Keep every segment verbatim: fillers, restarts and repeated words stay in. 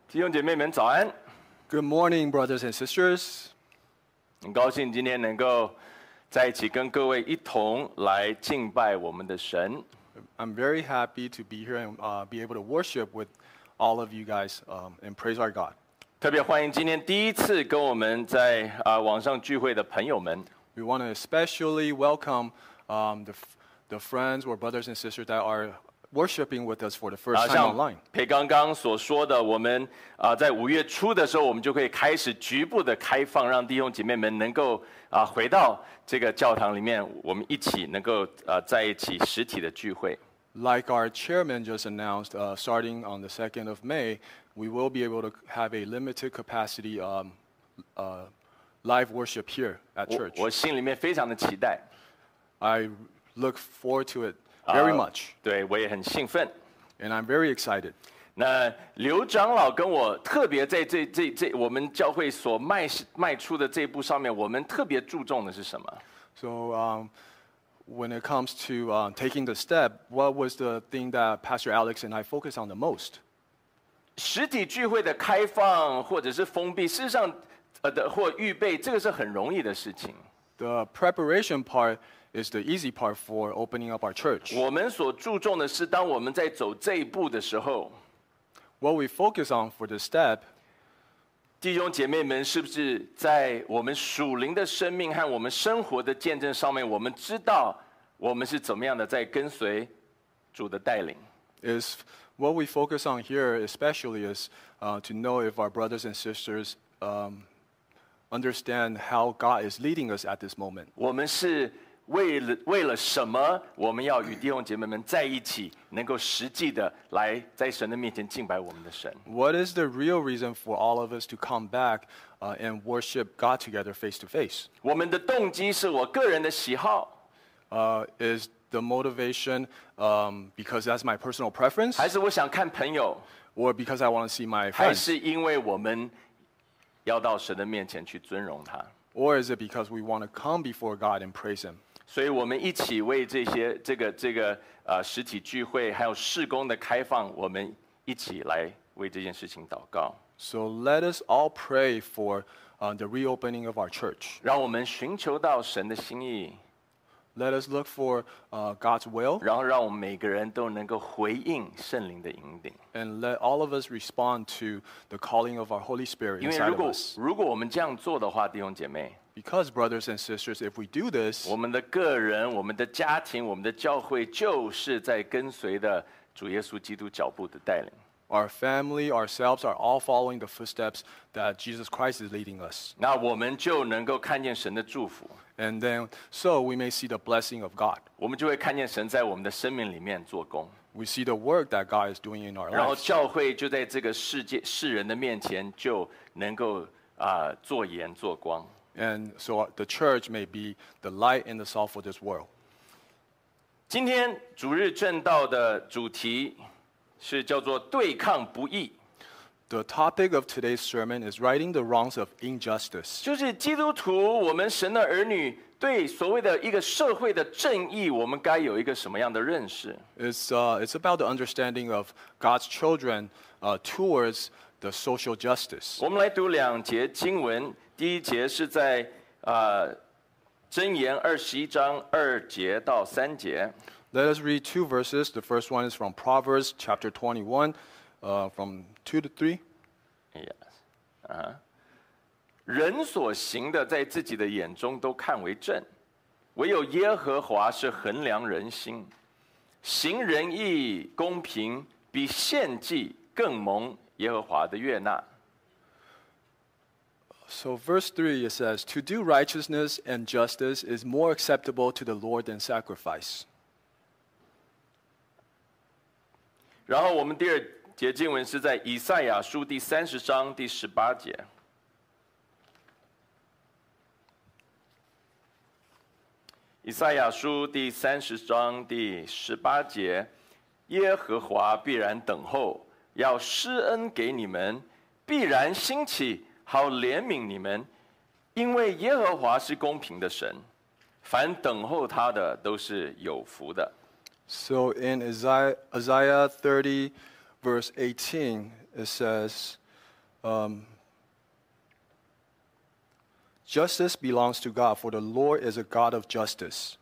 弟兄姐妹们早安。 Good morning, brothers and sisters. 很高兴今天能够在一起跟各位一同来敬拜我们的神。 I'm very happy to be here and uh, be able to worship with all of you guys um, and praise our God. 特别欢迎今天第一次跟我们在啊、呃、网上聚会的朋友们。 We want to especially welcome um, the, the friends or brothers and sisters that are worshiping with us for the 啊， first time 像 online. 裴刚刚所说的，我们啊、呃在五月初的时候，我们就可以开始局部的开放，让弟兄姐妹们能够啊、回到这个教堂里面，我们一起能够呃在一起实体的聚会。 Like our chairman just announced, uh, starting on the second of May, we will be able to have a limited capacity um, uh, live worship here at 我 church. 我心里面非常的期待， I look forward to it very 啊 much, 对我也很兴奋。 and I'm very excited. 那刘长老跟我特别在这这这我们教会所迈迈出的这一步上面，我们特别注重的是什么？ So um, when it comes to uh, taking the step, what was the thing that Pastor Alex and I focus on the most? 实体聚会的开放或者是封闭，事实上，呃的或预备，这个是很容易的事情。 The preparation part is the easy part for opening up our church. 我们所注重的是，当我们在走这一步的时候， What we focus on for the step, 弟兄姐妹们是不是在我们属灵的生命和我们生活的见证上面，我们知道我们是怎么样的在跟随主的带领？ is what we focus on here especially is uh, to know if our brothers and sisters um, understand how God is leading us at this moment. 我们是为了为了什么？我们要与弟兄姐妹们在一起，能够实际的来在神的面前敬拜我们的神。 What is the real reason for all of us to come back uh, and worship God together face to face? 我们的动机是我个人的喜好， Uh, is the motivation um, because that's my personal preference, 还是我想看朋友， or because I want to see my 还 friends, 是因为我们要到神的面前去尊荣他？ or is it because we want to come before God and praise Him? 所以我们一起为这些这个这个呃实体聚会还有事工的开放，我们一起来为这件事情祷告， So let us all pray for uh, the reopening of our church. 让我们寻求到神的心意， Let us look for uh, God's will, 然后让我们每个人都能够回应圣灵的引领。 and let all of us respond to the calling of our Holy Spirit 因为 inside 如 of 果 us. 如果我们这样做的话，弟兄姐妹， Because, brothers and sisters, if we do this, 我们的个人、我们的家庭、我们的教会，就是在跟随的主耶稣基督脚步的带领。 our family, ourselves are all following the footsteps that Jesus Christ is leading us. 那我们就能够看见神的祝福， And then, so we may see the blessing of God. 我们就会看见神在我们的生命里面做工， We see the work that God is doing in our 然后 lives. 教会就在这个世界世人的面前就能够啊、做盐做光。 And so the church may be the light and the salt for this world. 今天主日正道的主题是叫做对抗不义。 The topic of today's sermon is righting the wrongs of injustice. 就是基督徒，我们神的儿女对所谓的一个社会的正义，我们该有一个什么样的认识？ It's, uh, it's about the understanding of God's children uh, towards the social justice. 我们来读两节经文，第一节是在呃箴言二十一章二节到三节。 Let us read two verses. The first one is from Proverbs chapter twenty-one, uh, from two to three. Yes，啊，人所行的，在自己的眼中都看为正，唯有耶和华是衡量人心。行仁义、公平，比献祭更蒙耶和华的悦纳。 So, verse three, it says, "To do righteousness and justice is more acceptable to the Lord than sacrifice." 然后我们第二节经文是在以赛亚书第三十章第十八节。以赛亚书第三十章第十八节，耶和华必然等候，要施恩给你们，必然兴起，好怜悯你们，因为耶和华是公平的神，凡等候他的都是有福的。 So in Isaiah, Isaiah thirty, verse eighteen, it says, Um, Justice belongs to God, for the Lord is a God of justice.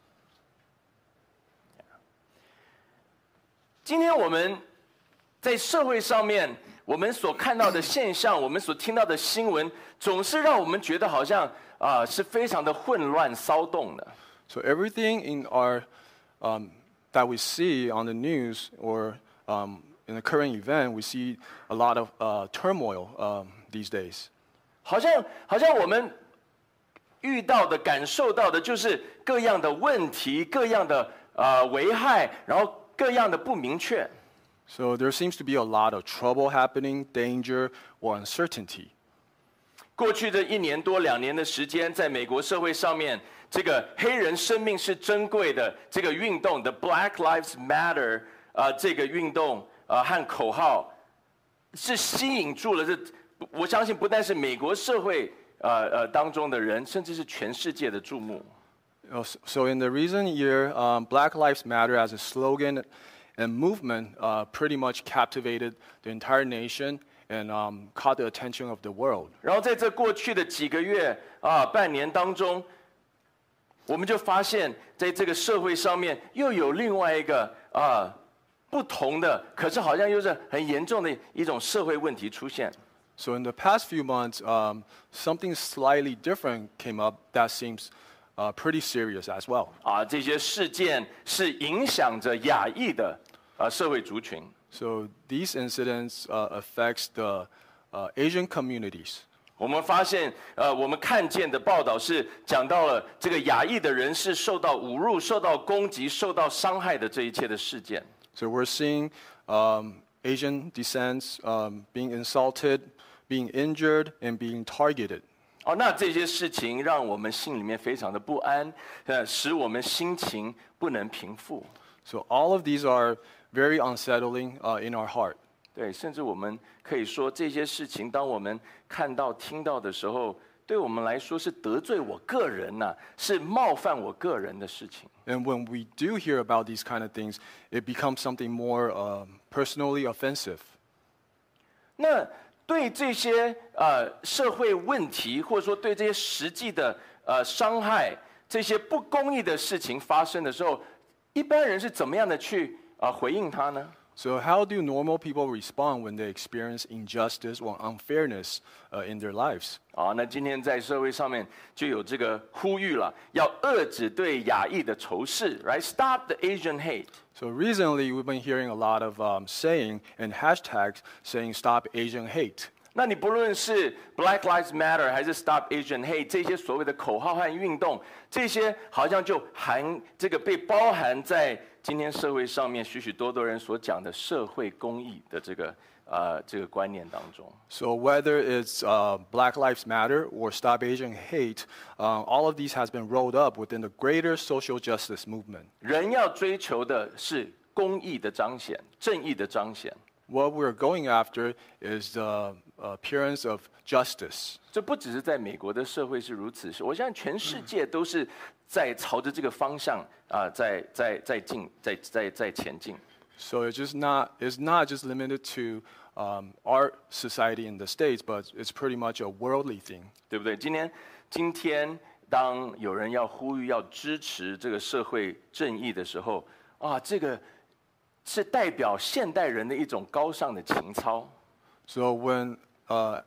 今天我们在社会上面，我们所看到的现象，我们所听到的新闻，总是让我们觉得好像啊、呃、是非常的混乱骚动的。 So everything in our um, that we see on the news or um, in the current event, we see a lot of uh, turmoil um, these days. 好像好像我们遇到的、感受到的，就是各样的问题、各样的呃危害，然后各样的不明确。 So there seems to be a lot of trouble happening, danger, or uncertainty. 过去的一年多、两年的时间，在美国社会上面，这个黑人生命是珍贵的这个运动的 Black Lives Matter 啊、呃，这个运动啊、呃、和口号，是吸引住了这，我相信不但是美国社会呃呃当中的人，甚至是全世界的注目。 Uh, So in the recent year, um, Black Lives Matter as a slogan and movement uh, pretty much captivated the entire nation and um, caught the attention of the world. 然后在这过去的几个月啊、半年当中，我们就发现，在这个社会上面又有另外一个啊、不同的，可是好像又是很严重的一种社会问题出现。 So in the past few months, um, something slightly different came up that seems uh, pretty serious as well. 啊，这些事件是影响着亚裔的啊社会族群。 So these incidents uh, affects the uh, Asian communities. 我们发现，呃，我们看见的报道是讲到了这个亚裔的人是受到侮辱、受到攻击、受到伤害的这一切的事件。 So we're seeing um, Asian descents um, being insulted, being injured, and being targeted. 哦，那这些事情让我们心里面非常的不安，呃，使我们心情不能平复。 So all of these are very unsettling uh, in our heart. 对，甚至我们可以说这些事情，当我们看到、听到的时候，对我们来说是得罪我个人呐、是冒犯我个人的事情。 And when we do hear about these kind of things, it becomes something more um, personally offensive. 那对这些呃社会问题，或者说对这些实际的呃伤害、这些不公义的事情发生的时候，一般人是怎么样的去啊、呃回应他呢？ So how do normal people respond when they experience injustice or unfairness uh, in their lives? 啊，那今天在社会上面就有这个呼吁了，要遏制对亚裔的仇视 ，right? Stop the Asian hate. So recently, we've been hearing a lot of um, saying and hashtags saying "Stop Asian Hate." 那你不论是 Black Lives Matter 还是 Stop Asian Hate 这些所谓的口号和运动，这些好像就含这个被包含在今天社会上面许许多多人所讲的社会公益的这个呃这个观念当中。 So whether it's uh, Black Lives Matter or Stop Asian Hate, uh, all of these has been rolled up within the greater social justice movement. 人要追求的是公义的彰显，正义的彰显。 What we're going after is the appearance of justice. 这不只是在美国的社会是如此，我相信全世界都是在朝着这个方向啊、在在在进在在在前进。 So it's just not it's not just limited to um, our society in the States, but it's pretty much a worldly thing. 对不对？今天今天当有人要呼吁要支持这个社会正义的时候，啊，这个是代表现代人的一种高尚的情操。 So when uh,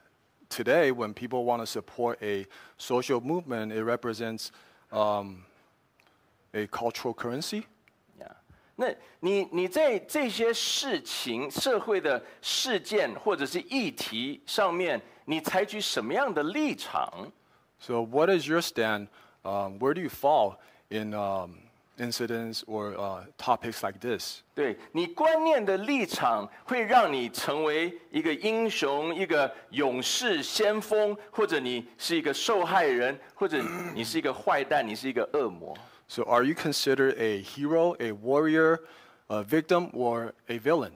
today, when people want to support a social movement, it represents um, a cultural currency. 呀，那你你在这些事情、社会的事件或者是议题上面，你采取什么样的立场？ So what is your stand? Um, where do you fall in um, incidents or uh, topics like this? 对你观念的立场，会让你成为一个英雄、一个勇士、先锋，或者你是一个受害人，或者你是一个坏蛋，你是一个恶魔。 So are you considered a hero, a warrior, a victim, or a villain?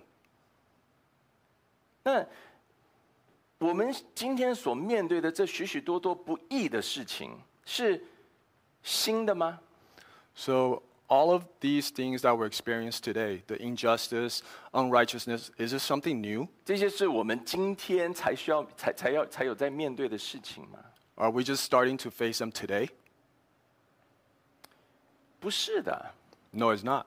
那我们今天所面对的这许许多多不义的事情，是新的吗？ So all of these things that we're experiencing today, the injustice, unrighteousness, is this something new? 这些是我们今天才需要、才才要、才有在面对的事情吗？ Are we just starting to face them today? 不是的， No, it's not.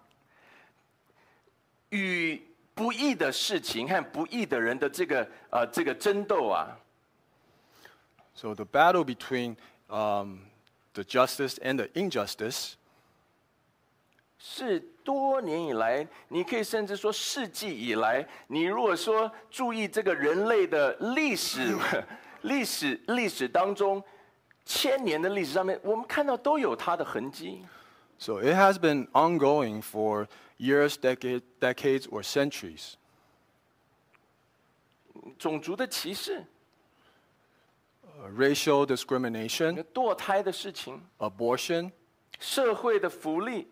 与不义的事情和不义的人的这个呃这个争斗啊， So the battle between um, the justice and the injustice 是多年以来，你可以甚至说世纪以来，你如果说注意这个人类的历史、历史、历史当中，千年的历史上面，我们看到都有它的痕迹。 So it has been ongoing for years, decade, decades, or centuries. 种族的歧视、 Uh, racial discrimination, 堕胎的事情、 abortion, 社会的福利，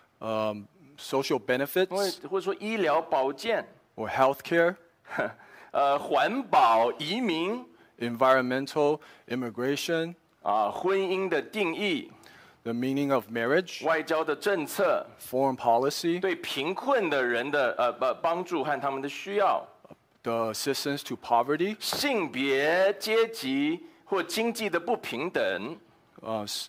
um, social 或 benefits, 或者说医疗保健、 or healthcare, 呃环保、移民 environmental, immigration, 啊、婚姻的定义、 the meaning of marriage, 外交的政策、 foreign policy, 对贫困的人的呃呃帮助和他们的需要。 the assistance to poverty, 性别、阶级或经济的不平等， uh, s-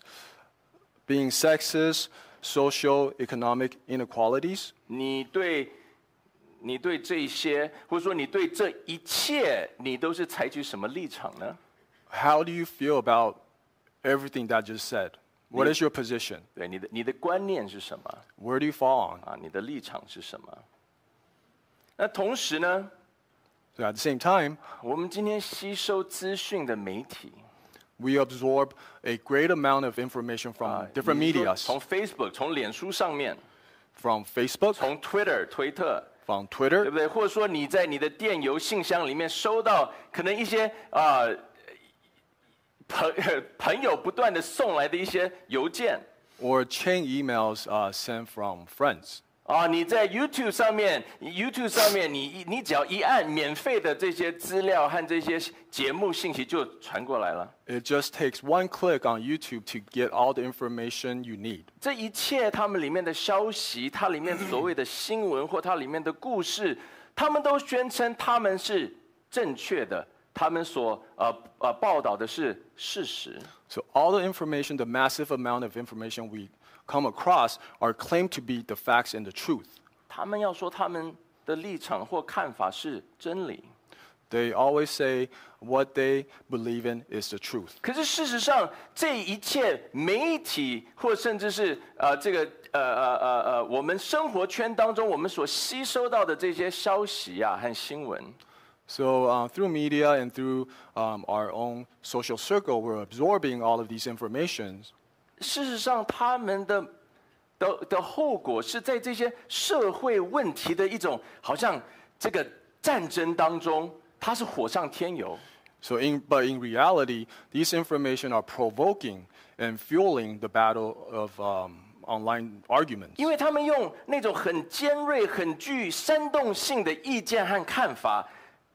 being sexist, social, economic inequalities. 你对，你对这些，或者说你对这一切，你都是采取什么立场呢？ How do you feel about everything that I just said? What is your position? 对，你的你的观念是什么？ Where do you fall on? 啊，你的立场是什么？那同时呢， So at the same time, 我们今天吸收资讯的媒体 we absorb a great amount of information from 啊 different 你说 medias, 从 Facebook、从脸书上面， from Facebook, 从 Twitter、推特。 from 对 Twitter, 不对？或者说你在你的电邮信箱里面收到可能一些啊、呃、朋朋友不断的送来的一些邮件 or chain emails uh, sent from friends. 啊，你在 YouTube 上面，YouTube 上面你你只要一按免费的这些资料和这些节目信息就传过来了。 It just takes one click on YouTube to get all the information you need. 这一切他们里面的消息，它里面所谓的新闻或它里面的故事，他们都宣称他们是正确的，他们所呃呃报道的是事实。 So all the information, the massive amount of information we come across are claimed to be the facts and the truth. 他们要说他们的立场或看法是真理， They always say what they believe in is the truth. 可是事实上，这一切媒体或甚至是呃这个呃呃呃呃我们生活圈当中我们所吸收到的这些消息啊和新闻， So uh, through media and through um, our own social circle, we're absorbing all of these informations. 事实上他们的的的后果是在这些社会问题的一种好像这个战争当中，它是火上添油。 So in, but in reality, these information are provoking and fueling the battle of um, online arguments. 因为他们用那种很尖锐、很具煽动性的意见和看法，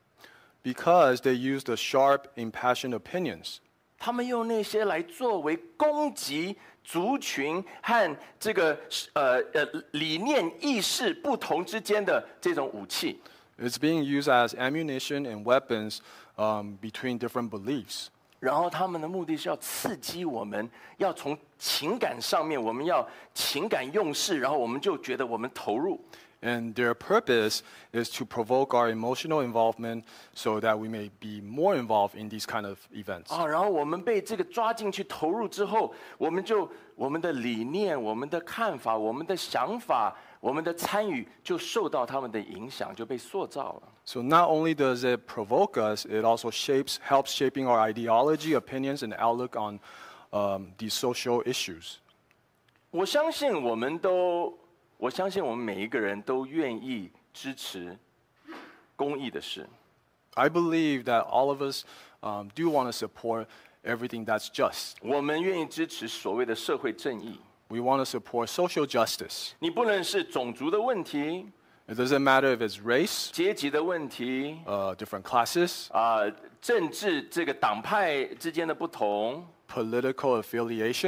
Because they use the sharp, impassioned opinions. 他们用那些来作为攻击族群和这个呃呃理念意识不同之间的这种武器。 It's being used as ammunition and weapons um, between different beliefs. 然后他们的目的是要刺激我们，要从情感上面，我们要情感用事，然后我们就觉得我们投入。 And their purpose is to provoke our emotional involvement so that we may be more involved in these kind of events. 啊，然后我们被这个抓进去投入之后，我们就我们的理念、我们的看法、我们的想法、我们的参与就受到他们的影响，就被塑造了。 So not only does it provoke us, it also shapes, helps shaping our ideology, opinions, and outlook on um, these social issues. 我相信我们都，我相信我们每一个人都愿意支持公益的事。 I believe that all of us um, do want to support everything that's just. 我们愿意支持所谓的社会正义。 We want to support social justice. 你不论是种族的问题、 It doesn't matter if it's race, 阶级的问题 uh, different classes, 啊、政治这个党派之间的不同， political affiliation,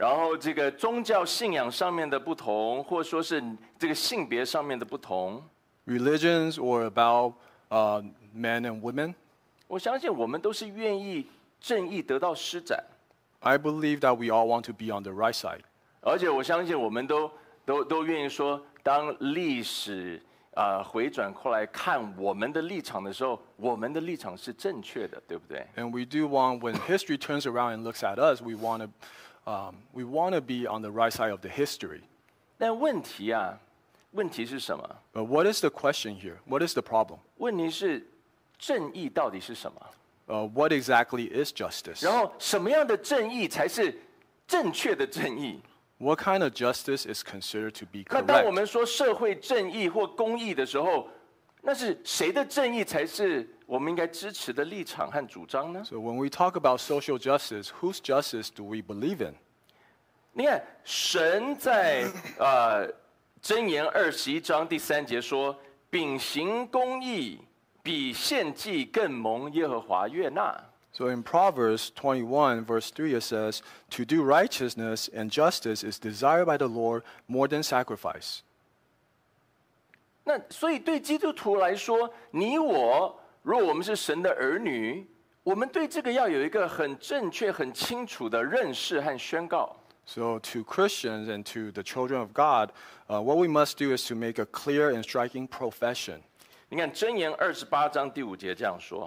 然后这个宗教信仰上面的不同，或者说是这个性别上面的不同， religions or about uh, men and women. 我相信我们都是愿意正义得到施展， I believe that we all want to be on the right side. 而且我相信我们都都都愿意说，当历史啊、呃、回转过来看我们的立场的时候，我们的立场是正确的，对不对？ And we do want, when history turns around and looks at us, we want to, um, we want to be on the right side of the history. 但问题啊，问题是什么？ But what is the question here? What is the problem? 问题是正义到底是什么？ Uh, what exactly is justice? 然后什么样的正义才是正确的正义？ What kind of justice is considered to be 那当我 correct? 们说社会正义或公义的时候，那是谁的正义才是我们应该支持的立场和主张呢？ So when we talk about social justice, whose justice do we believe in? 你看，神在呃箴言二十一章第三节说：“秉行公义，比献祭更蒙耶和华悦纳。” So in Proverbs twenty-one, verse three, it says, "To do righteousness and justice is desired by the Lord more than sacrifice." 那所以对基督徒来说，你我，如果我们是神的儿女，我们对这个要有一个很正确、很清楚的认识和宣告。 So to Christians and to the children of God, uh, what we must do is to make a clear and striking profession. 你看箴言二十八章第五节这样说。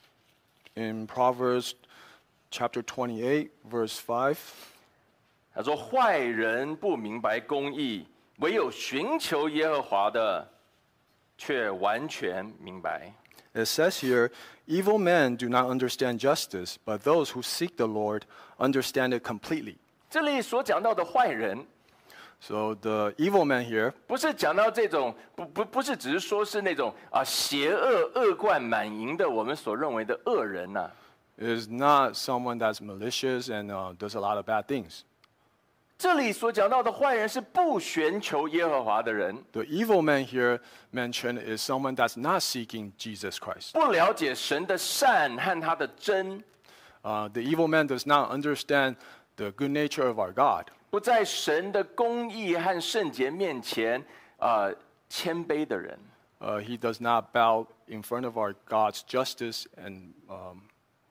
In Proverbs chapter twenty-eight, verse five, 他说：“坏人不明白公义，唯有寻求耶和华的，却完全明白。” it says here, "Evil men do not understand justice, but those who seek the Lord understand it completely." 这里所讲到的坏人， So the evil man here 不是讲到这种不不不是只是说是那种啊邪恶恶贯满盈的我们所认为的恶人呐、啊。 is not someone that's malicious and uh, does a lot of bad things. 这里所讲到的坏人是不寻求耶和华的人， The evil man here mentioned is someone that's not seeking Jesus Christ. 不了解神的善和他的真， Uh, the evil man does not understand the good nature of our God. 不在神的公义和圣洁面前啊、呃、谦卑的人。 Uh, he does not bow in front of our God's justice and um,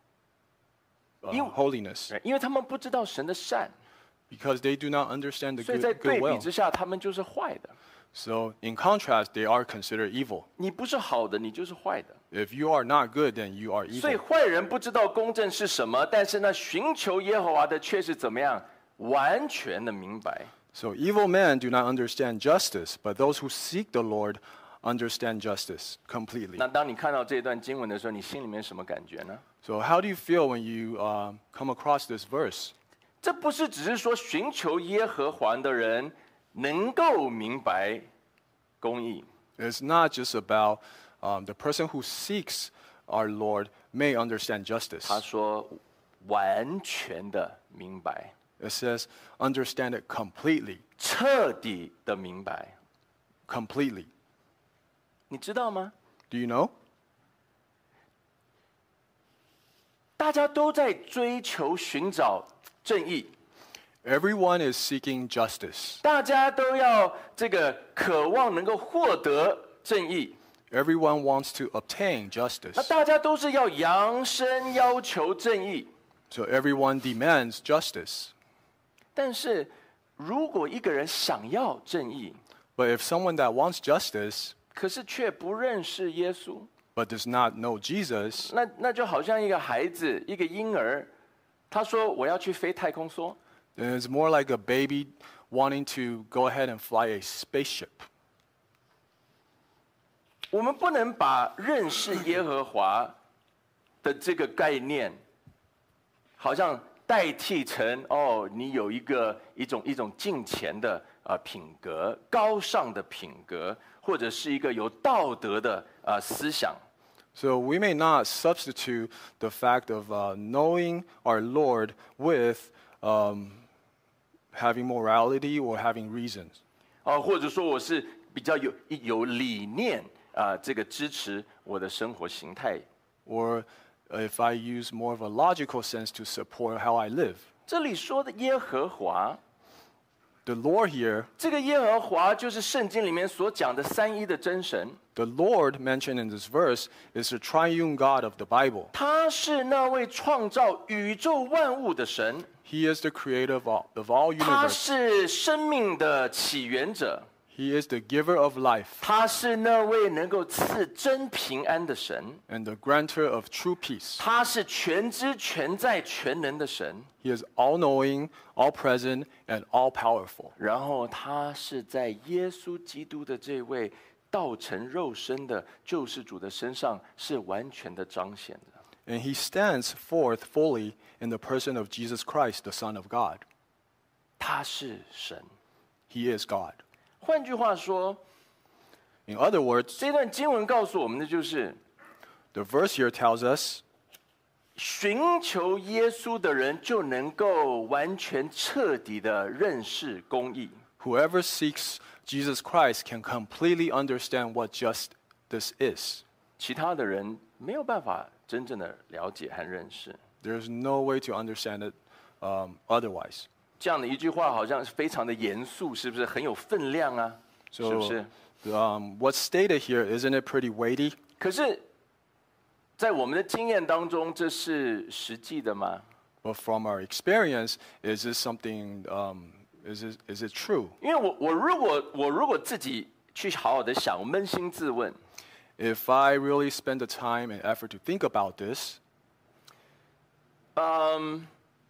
uh, You- holiness 因为他们不知道神的善， because they do not understand the 所以 good, 在对 good 比 will. 之下，他们就是坏的。 So in contrast, they are considered evil. 你不是好的，你就是坏的。 If you are not good, then you are 所以 evil. 坏人不知道公正是什么，但是呢，寻求耶和华的却是怎么样，完全的明白。 So evil men do not understand justice, but those who seek the Lord understand justice completely. 那当你看到这段经文的时候，你心里面什么感觉呢？ So how do you feel when you uh, come across this verse? 这不是只是说寻求耶和华的人能够明白公义， It's not just about um, the person who seeks our Lord may understand justice. 他说完全的明白， It says understand it completely, 彻底的明白。 completely. 你知道吗？ Do you know? 大家都在追求寻找正义， Everyone is seeking justice. 大家都要这个渴望能够获得正义。 Everyone wants to obtain 那 justice. 大家都是要扬声要求正义， So everyone demands justice. 但是如果一个人想要正义， But if someone that wants justice 可是却不认识耶稣， but does not know Jesus, 那那就好像一个孩子，一个婴儿，他说我要去飞太空梭， then it's more like a baby wanting to go ahead and fly a spaceship. 我们不能把认识耶和华的这个概念，好像代替成哦，你有一个一种一种敬虔的啊、呃、品格，高尚的品格，或者是一个有道德的啊、呃、思想。 So we may not substitute the fact of uh, knowing our Lord with um, having morality or having reasons. 哦，或者说我是比较有有理念啊、呃，这个支持我的生活形态。 Or if I use more of a logical sense to support how I live. 这里说的耶和华， The Lord here, 这个耶和华就是圣经里面所讲的三一的真神， the Lord mentioned in this verse is the triune God of the Bible. 他是那位创造宇宙万物的神， He is the creator of all, of all 他 universe. 是生命的起源者， He is the giver of life 他是那位能够赐真平安的神， and the grantor of true peace. 他是全知全在全能的神， He is all-knowing, all-present, and all-powerful. 然后他是在耶稣基督的这位道成肉身的救世主的身上是完全的彰显的。 And he stands forth fully in the person of Jesus Christ, the Son of God. 他是神。 He is God. 换句话说， In other words, 这段经文告诉我们的就是， the verse here tells us 寻求耶稣的人就能够完全彻底的认识公义。 whoever seeks Jesus Christ can completely understand what justice is. 其他的人没有办法真正的了解和认识。 There's no way to understand it um, otherwise. 这样的一句话好像是非常的严肃，是不是很有分量啊？是不 So 是？ um, what's stated here, isn't it pretty weighty? 可是，在我们的经验当中，这是实际的吗？ But from our experience, is this something, um, is, it, is it true? 因为我我如果我如果自己去好好的想，我扪心自问， If I really spend the time and effort to think about this, 嗯，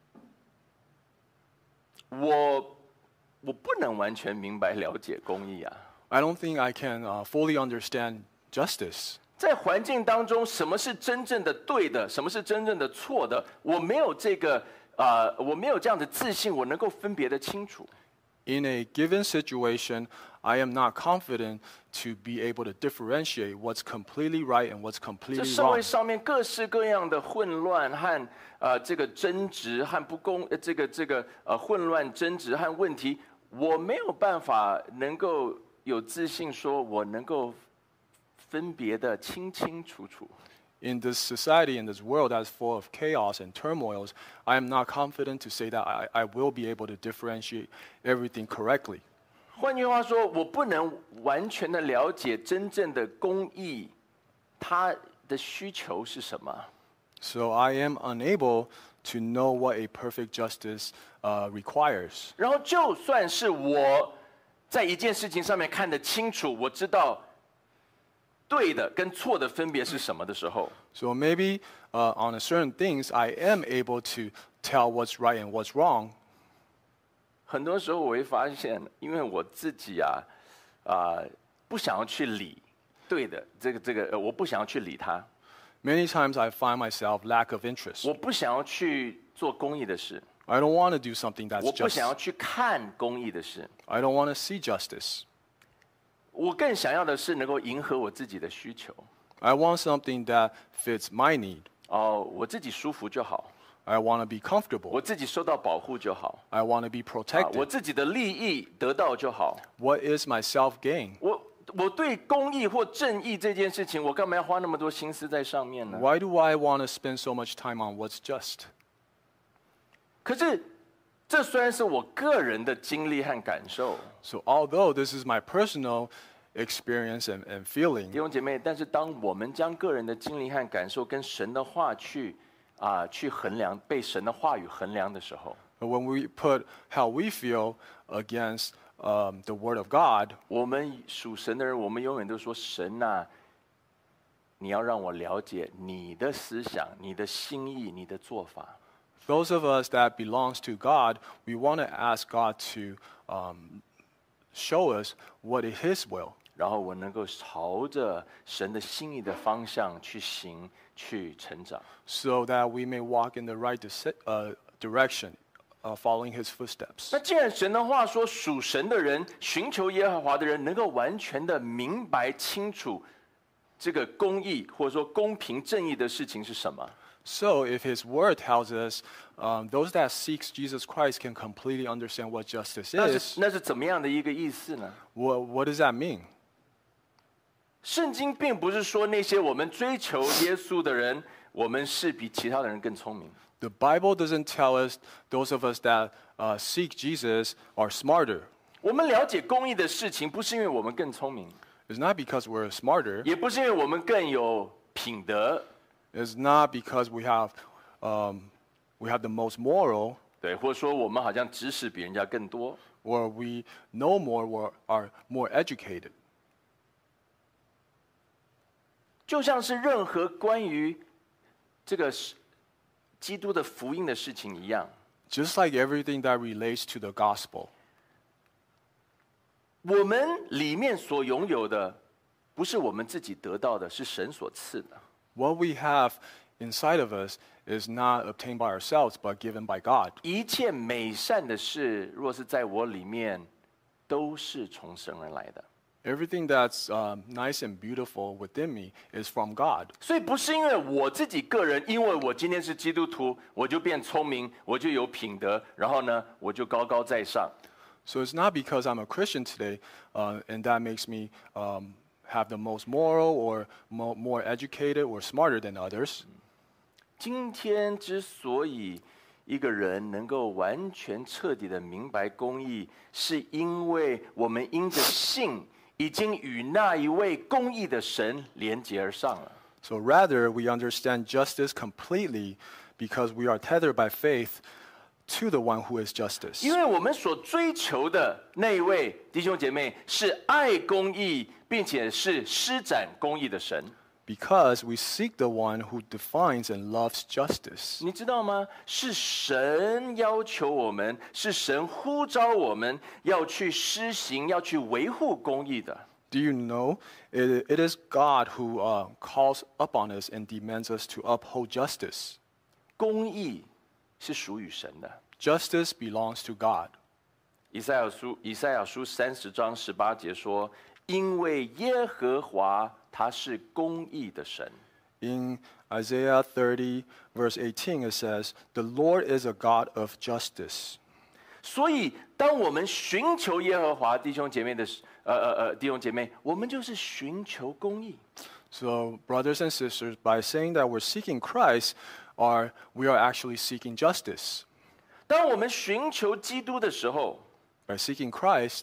我我不能完全明白了解公义啊。 I don't think I can uh, fully understand justice. 在环境当中，什么是真正的对的，什么是真正的错的，我没有这个啊、呃，我没有这样的自信，我能够分别的清楚。 In a given situation, I am not confident to be able to differentiate what's completely right and what's 这 completely 社会 wrong. 上面各式各样的混乱和呃这个争执和不公，呃这个这个呃混乱争执和问题，我没有办法能够有自信说我能够分别的清清楚楚。 In this society, in this world that's full of chaos and turmoils, I am not confident to say that I, I will be able to differentiate everything correctly. 换句话说，我不能完全的了解真正的公义，它的需求是什么。 So I am unable to know what a perfect justice uh, requires. 然后，就算是我在一件事情上面看得清楚，我知道对的跟错的分别是什么的时候， So maybe uh, on a certain things, I am able to tell what's right and what's wrong. 很多时候我会发现，因为我自己啊，啊、不想要去理对的这个这个，呃我不想要去理它， Many times I find myself lack of interest. 我不想要去做公益的事， I don't want to do something 我 that's 不 just. 想要去看公益的事， I don't want to see justice. 我更想要的是能够迎合我自己的需求。 I want something that fits my need. 哦，我自己舒服就好， I want to be comfortable. 我自己受到保护就好， I want to be 啊，我 protected. 自己的利益得到就好。 What is my self gain? 我我对公益或正义这件事情，我干嘛要花那么多心思在上面呢？ Why do I want to spend so much time on what's just? 可是，这虽然是我个人的经历和感受， So although this is my personal experience and, and 弟 feeling, 兄姐妹，但是当我们将个人的经历和感受跟神的话去啊、去衡量，被神的话语衡量的时候， but when we put how we feel against um, the Word of God, 我们属神的人，我们永远都说神呐、你要让我了解你的思想、你的心意、你的做法。 those of us that belongs to God, we want to ask God to um, show us what is His will. 然后我能够朝着神的心意的方向去行，去成长。 so that we may walk in the right dise- uh, direction, uh, following His footsteps. 那既然神的话说，属神的人、寻求耶和华的人，能够完全的明白清楚这个公义或者说公平正义的事情是什么， So if His Word tells us um, those that seeks Jesus Christ can completely understand what justice 那 is, 是那是怎么样的一个意思呢？ what, what does that mean? 圣经并不是说那些我们追求耶稣的人，我们是比其他的人更聪明。 The Bible doesn't tell us those of us that uh, seek Jesus are smarter. 我们了解公义的事情，不是因为我们更聪明， It's not because we're smarter. 也不是因为我们更有品德， It's not because we have, um, we have the most moral, 对，或者说我们好像知识比人家更多。 or we know more or are more educated. 就像是任何关于这个基督的福音的事情一样， Just like everything that relates to the gospel. 我们里面所拥有的，不是我们自己得到的，是神所赐的。 What we have inside of us is not obtained by ourselves, but given by God. 一切美善的事，若是在我里面，都是从神而来的。 Everything that's um, nice and beautiful within me is from God. 所以不是因为我自己个人，因为我今天是基督徒，我就变聪明，我就有品德，然后呢，我就高高在上。 So it's not because I'm a Christian today, uh, and that makes me um, have the most moral or mo- more educated or smarter than others. 今天之所以一个人能够完全彻底的明白公义，是因为我们因着信，已经与那一位公义的神连结而上了。 So rather, we understand justice completely because we are tethered by faith to the one who is justice. 因为我们所追求的那一位弟兄姐妹是爱公义，并且是施展公义的神。 Because we seek the one who defines and loves justice. 你知道吗？是神要求我们，是神呼召我们要去施行，要去维护公义的。 Do you know it, it is God who uh, calls upon us and demands us to uphold justice? 公义是属于神的。 Justice belongs to God. 以赛亚书以赛亚书三十章十八节说：“因为耶和华他是公义的神。” In Isaiah thirty, verse eighteen, it says, "The Lord is a God of justice." 所以，当我们寻求耶和华弟兄姐妹的呃呃呃弟兄姐妹，我们就是寻求公义。 So, brothers and sisters, by saying that we're seeking Christ, are we are actually seeking justice. 当我们寻求基督的时候， By seeking Christ,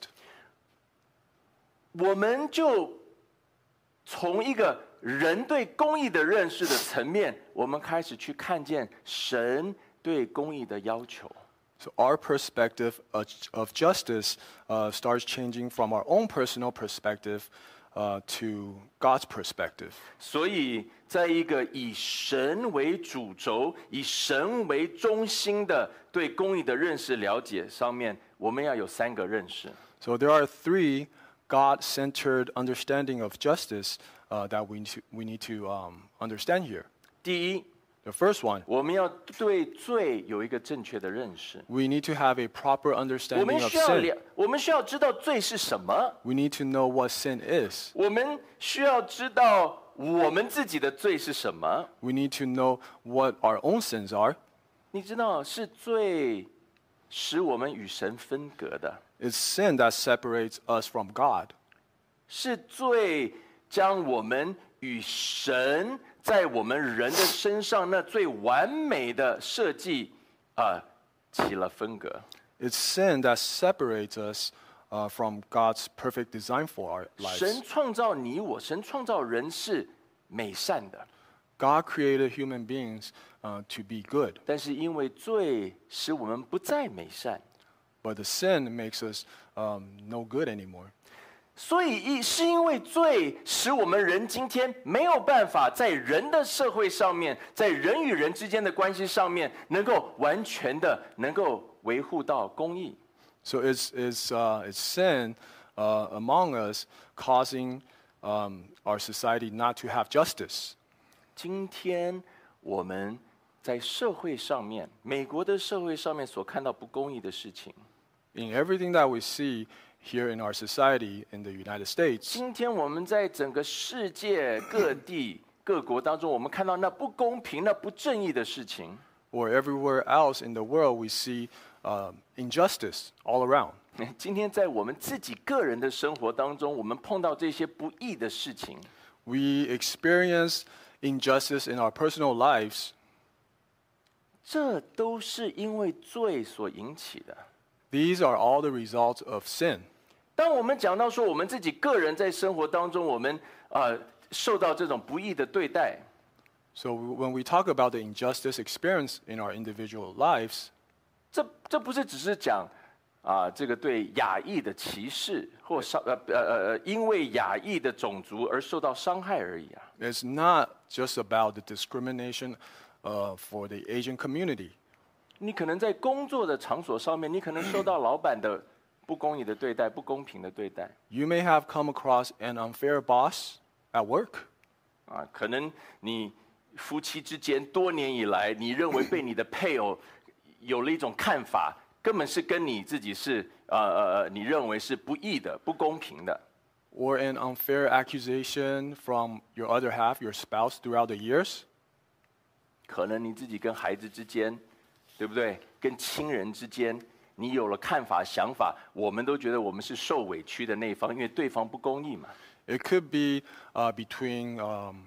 我们就从一个人对公义的认识的层面，我们开始去看见神对公义的要求。 so our perspective of, of justice uh, starts changing from our own personal perspective uh, to God's perspective. 所以，在一个以神为主轴、以神为中心的对公义的认识了解上面，我们要有三个认识。 So there are three God-centered understanding of justice uh, that we need to, we need to um, understand here. 第一， The first one, 我们要对罪有一个正确的认识。 we need to have a proper 我们 understanding of 需要 sin. 了，我们需要知道罪是什么。 We need to know what sin is. 我们需要知道我们自己的罪是什么。 We need to know what our own sins are. 你知道，是罪使我们与神分隔的， It's sin that separates us from God. 是罪将我们与神在我们人的身上那最完美的设计啊、起了分隔。 It's sin that separates us uh, from God's perfect design for our 神 lives. 创造你我，神创造人是美善的， God created human beings uh, to be good, 但是因为罪使我们不再美善。 but the sin makes us um, no good anymore. 所以，一是因为罪，使我们人今天没有办法在人的社会上面，在人与人之间的关系上面，能够完全的能够维护到公义。 So it's, it's, uh, it's sin uh, among us causing um, our society not to have justice. 今天我们在社会上面，美国的社会上面所看到不公义的事情， In everything that we see here in our society in the United States, 今天我们在整个世界各地各国当中，我们看到那不公平、那不正义的事情。 or everywhere else in the world, we see um, injustice all around. 今天在我们自己个人的生活当中，我们碰到这些不义的事情， We experience injustice in our personal lives. 这都是因为罪所引起的。 These are all the results of sin. 当我们讲到说我们自己个人在生活当中，我们呃受到这种不义的对待， So when we talk about the injustice experienced in our individual lives, 这这不是只是讲啊、这个对亚裔的歧视或伤呃呃呃因为亚裔的种族而受到伤害而已啊。 it's not just about the discrimination uh, for the Asian community. 你可能在工作的场所上面，你可能受到老板的不公义的对待、不公平的对待 You may have come across an unfair boss at work. 啊，可能你夫妻之间多年以来，你认为被你的配偶有了一种看法，根本是跟你自己是呃呃呃，你认为是不义的、不公平的。 Or an unfair accusation from your other half, your spouse, throughout the years. 可能你自己跟孩子之间，对不对？跟亲人之间，你有了看法、想法，我们都觉得我们是受委屈的那一方，因为对方不公义嘛。 It could be uh, between um,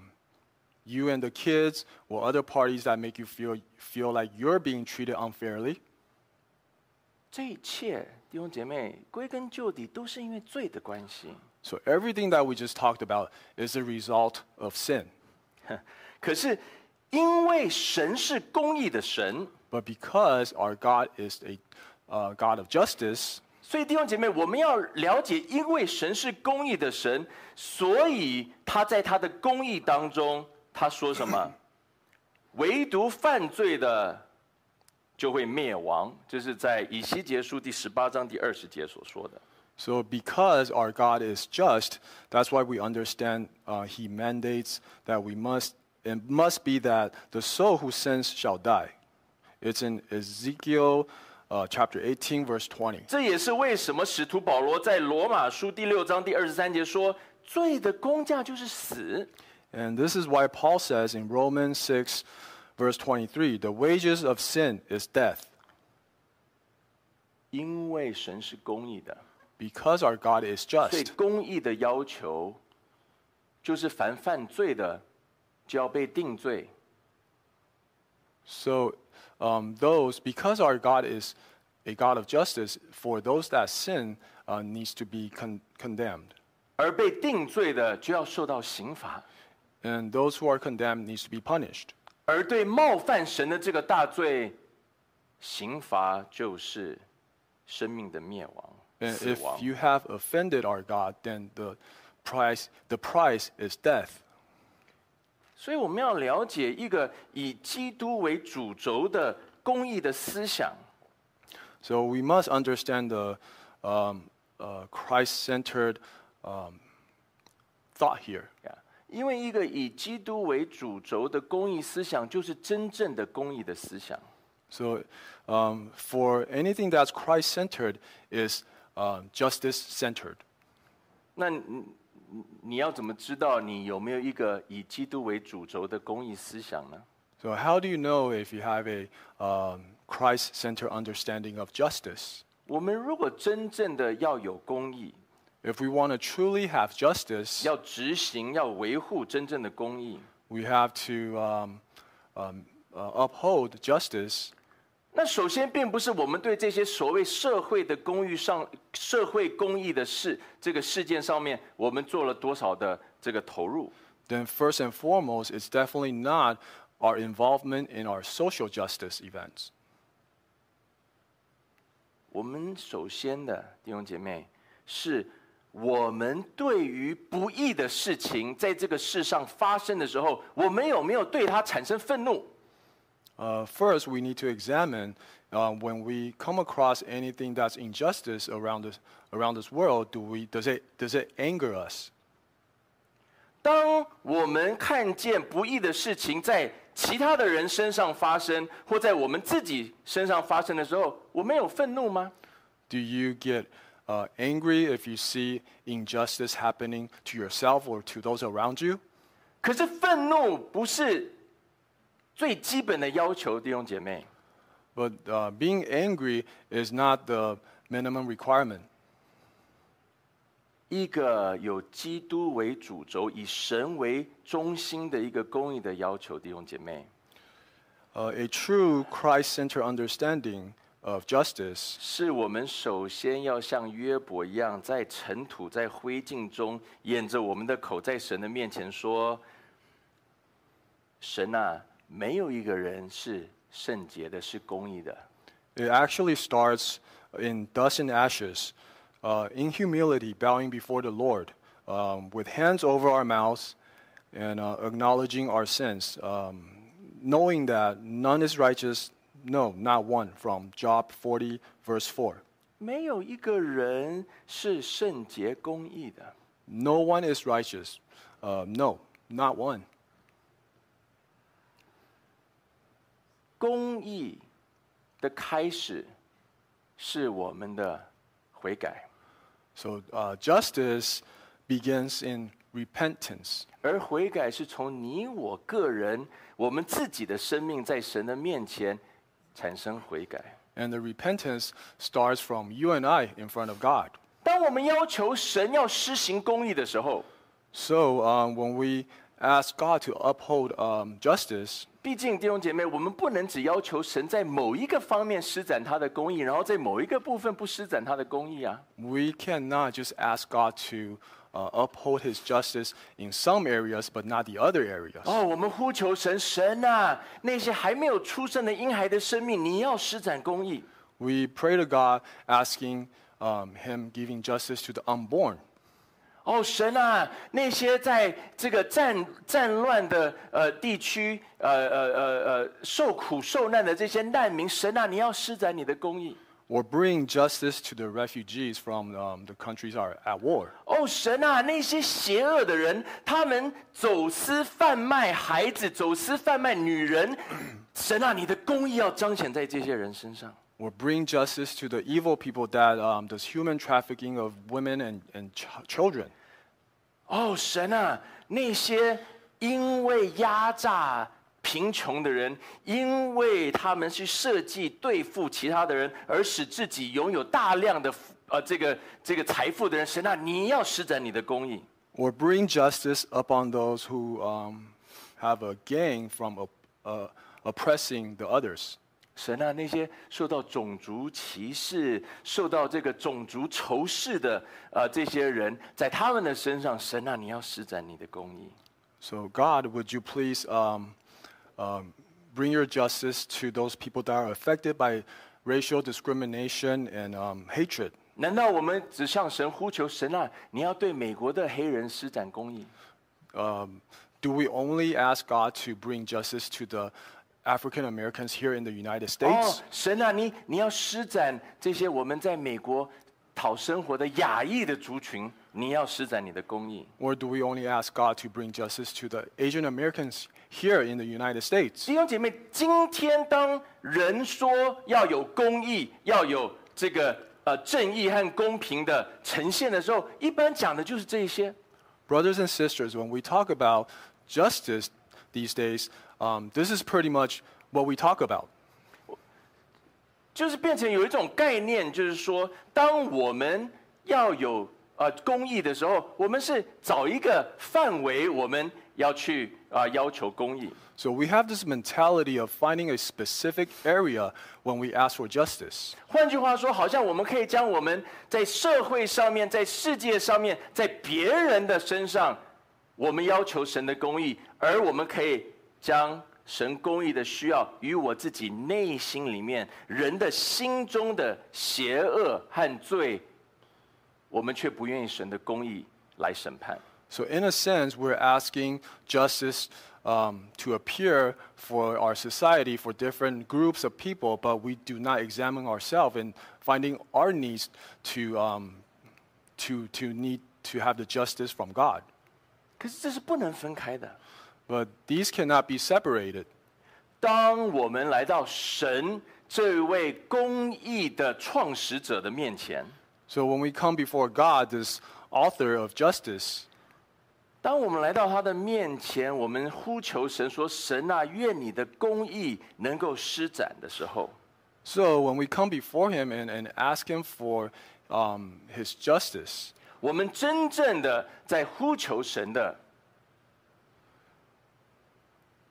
you and the kids or other parties that make you feel, feel like you're being treated unfairly. 这一切，弟兄姐妹，归根究底都是因为罪的关系。 So everything that we just talked about is a result of sin. 可是，因为神是公义的神， But because our God is a uh, God of justice, 所以弟兄姐妹，我们要了解，因为神是公义的神，所以他在他的公义当中，他说什么？唯独犯罪的就会灭亡，这是在以西结书第十八章第二十节所说的。 so because our God is just, that's why we understand uh, He mandates that we must, it must be that the soul who sins shall die. It's in Ezekiel uh, chapter eighteen, verse twenty. 这也是为什么使徒保罗在罗马书第六章第二十三节说：“罪的工价就是死。” And this is why Paul says in Romans six, verse twenty-three, the wages of sin is death. 因为神是公义的， Because our God is 所以 just. 公义的要求就是凡犯罪的就要被定罪。 So um, those, because our God is a God of justice, for those that sin uh, needs to be con- condemned. 而被定罪的就要受到刑罚， And those who are condemned needs to be punished. 而对冒犯神的这个大罪，刑罚就是生命的灭亡、 And 死 if 亡。 you have offended our God, then the price, the price is death. 所以我们要了解一个以基督为主轴的公义的思想。 So we must understand the um, uh, Christ-centered um, thought here. 呀，因为一个以基督为主轴的公义思想，就是真正的公义的思想。 So um, for anything that's Christ-centered is um, justice-centered. 那你你你要怎么知道你有没有一个以基督为主轴的公义思想呢？ So how do you know if you have a um, Christ-centered understanding of justice? 我们如果真正的要有公义， If we want to truly have justice, 要执行、要维护真正的公义， we have to um, um, uh, uphold justice. 那首先并不是我们对这些所谓社会的公益上、社会公益的事这个事件上面，我们做了多少的这个投入。 Then first and foremost, it's definitely not our involvement in our social justice events. 我们首先的弟兄姐妹，是我们对于不义的事情在这个世上发生的时候，我们有没有对它产生愤怒？ Uh, first, we need to examine uh, when we come across anything that's injustice around this, around this world, do we, does, it, does it anger us? 当我们看见不义的事情在其他的人身上发生，或在我们自己身上发生的时候，我们有愤怒吗？ Do you get uh, angry if you see injustice happening to yourself or to those around you? 可是愤怒不是最基本的要求，弟兄姐妹。 But uh, being angry is not the minimum requirement. 一个有基督为主轴、以神为中心的一个公义的要求，弟兄姐妹， Uh, a true Christ-centered understanding of justice 是我们首先要像约伯一样，在尘土、在灰烬中，掩着我们的口，在神的面前说：“神啊，没有一个人是圣洁的，是公义的。” It actually starts in dust and ashes, uh, in humility, bowing before the Lord, um, with hands over our mouths and uh, acknowledging our sins, um, knowing that none is righteous, no, not one, from Job forty, verse four. 没有一个人是圣洁公义的。 No one is righteous. Uh, no, not one. 公义的开始是我们的悔改， So uh, justice begins in repentance. 而悔改是从你我个人，我们自己的生命在神的面前产生悔改。 And the repentance starts from you and I in front of God. 当我们要求神要施行公义的时候， So um, when we ask God to uphold um, justice, 毕竟弟兄姐妹，我们不能只要求神在某一个方面施展他的公义，然后在某一个部分不施展他的公义啊。 we cannot just ask God to uh, uphold His justice in some areas, but not the other areas. 哦，我们呼求神，神啊，那些还没有出生的婴孩的生命，你要施展公义。 We pray to God, asking um, Him giving justice to the unborn. 哦，神啊，那些在这个战战乱的呃地区，呃呃呃呃受苦受难的这些难民，神啊，你要施展你的公义。 Or bring justice to the refugees from um, the countries that are at war. 哦，神啊，那些邪恶的人，他们走私贩卖孩子，走私贩卖女人，神啊，你的公义要彰显在这些人身上。 Or bring justice to the evil people that um, does human trafficking of women and, and ch- children. 哦，神啊，那些因为压榨贫穷的人，因为他们去设计对付其他的人，而使自己拥有大量的呃这个这个财富的人，神啊，你要施展你的公义。 Or bring justice upon those who um, have a gain from op- uh, oppressing the others. 神啊，那些受到种族歧视、受到这个种族仇视的呃这些人，在他们的身上，神啊，你要施展你的公义。 So God, would you please um, um, bring your justice to those people that are affected by racial discrimination and um, hatred? 难道我们只向神呼求，神啊，你要对美国的黑人施展公义？ Um, do we only ask God to bring justice to the African Americans here in the United 哦 States?， 神啊，你你要施展这些我们在美国讨生活的亚裔的族群，你要施展你的公义。 Or do we only ask God to bring justice to the Asian Americans here in the United States? 弟兄姐妹，今天当人说要有公义，要有这个呃正义和公平的呈现的时候，一般讲的就是这一些。 Brothers and sisters, when we talk about justice these days, um, this is pretty much what we talk about. 就是变成有一种概念，就是说，当我们要有呃公义的时候，我们是找一个范围，我们要去啊、呃、要求公义。 So we have this mentality of finding a specific area when we ask for justice. 换句话说，好像我们可以将我们在社会上面、在世界上面、在别人的身上，我们要求神的公义，而我们可以将神公义的需要与我自己内心里面人的心中的邪恶和罪，我们却不愿意神的公义来审判。 So in a sense, we're asking justice um, to appear for our society, for different groups of people, but we do not examine ourselves and finding our needs to, um, to, to need to have the justice from God. 可是这是不能分开的。 But these cannot be separated. 当我们来到神这位公义的创始者的面前， So when we come before God, this author of justice, 当我们来到他的面前，我们呼求神说：“神啊，愿你的公义能够施展的时候， so when we come before him and, and ask him for um, his justice, 我们真正的在呼求神的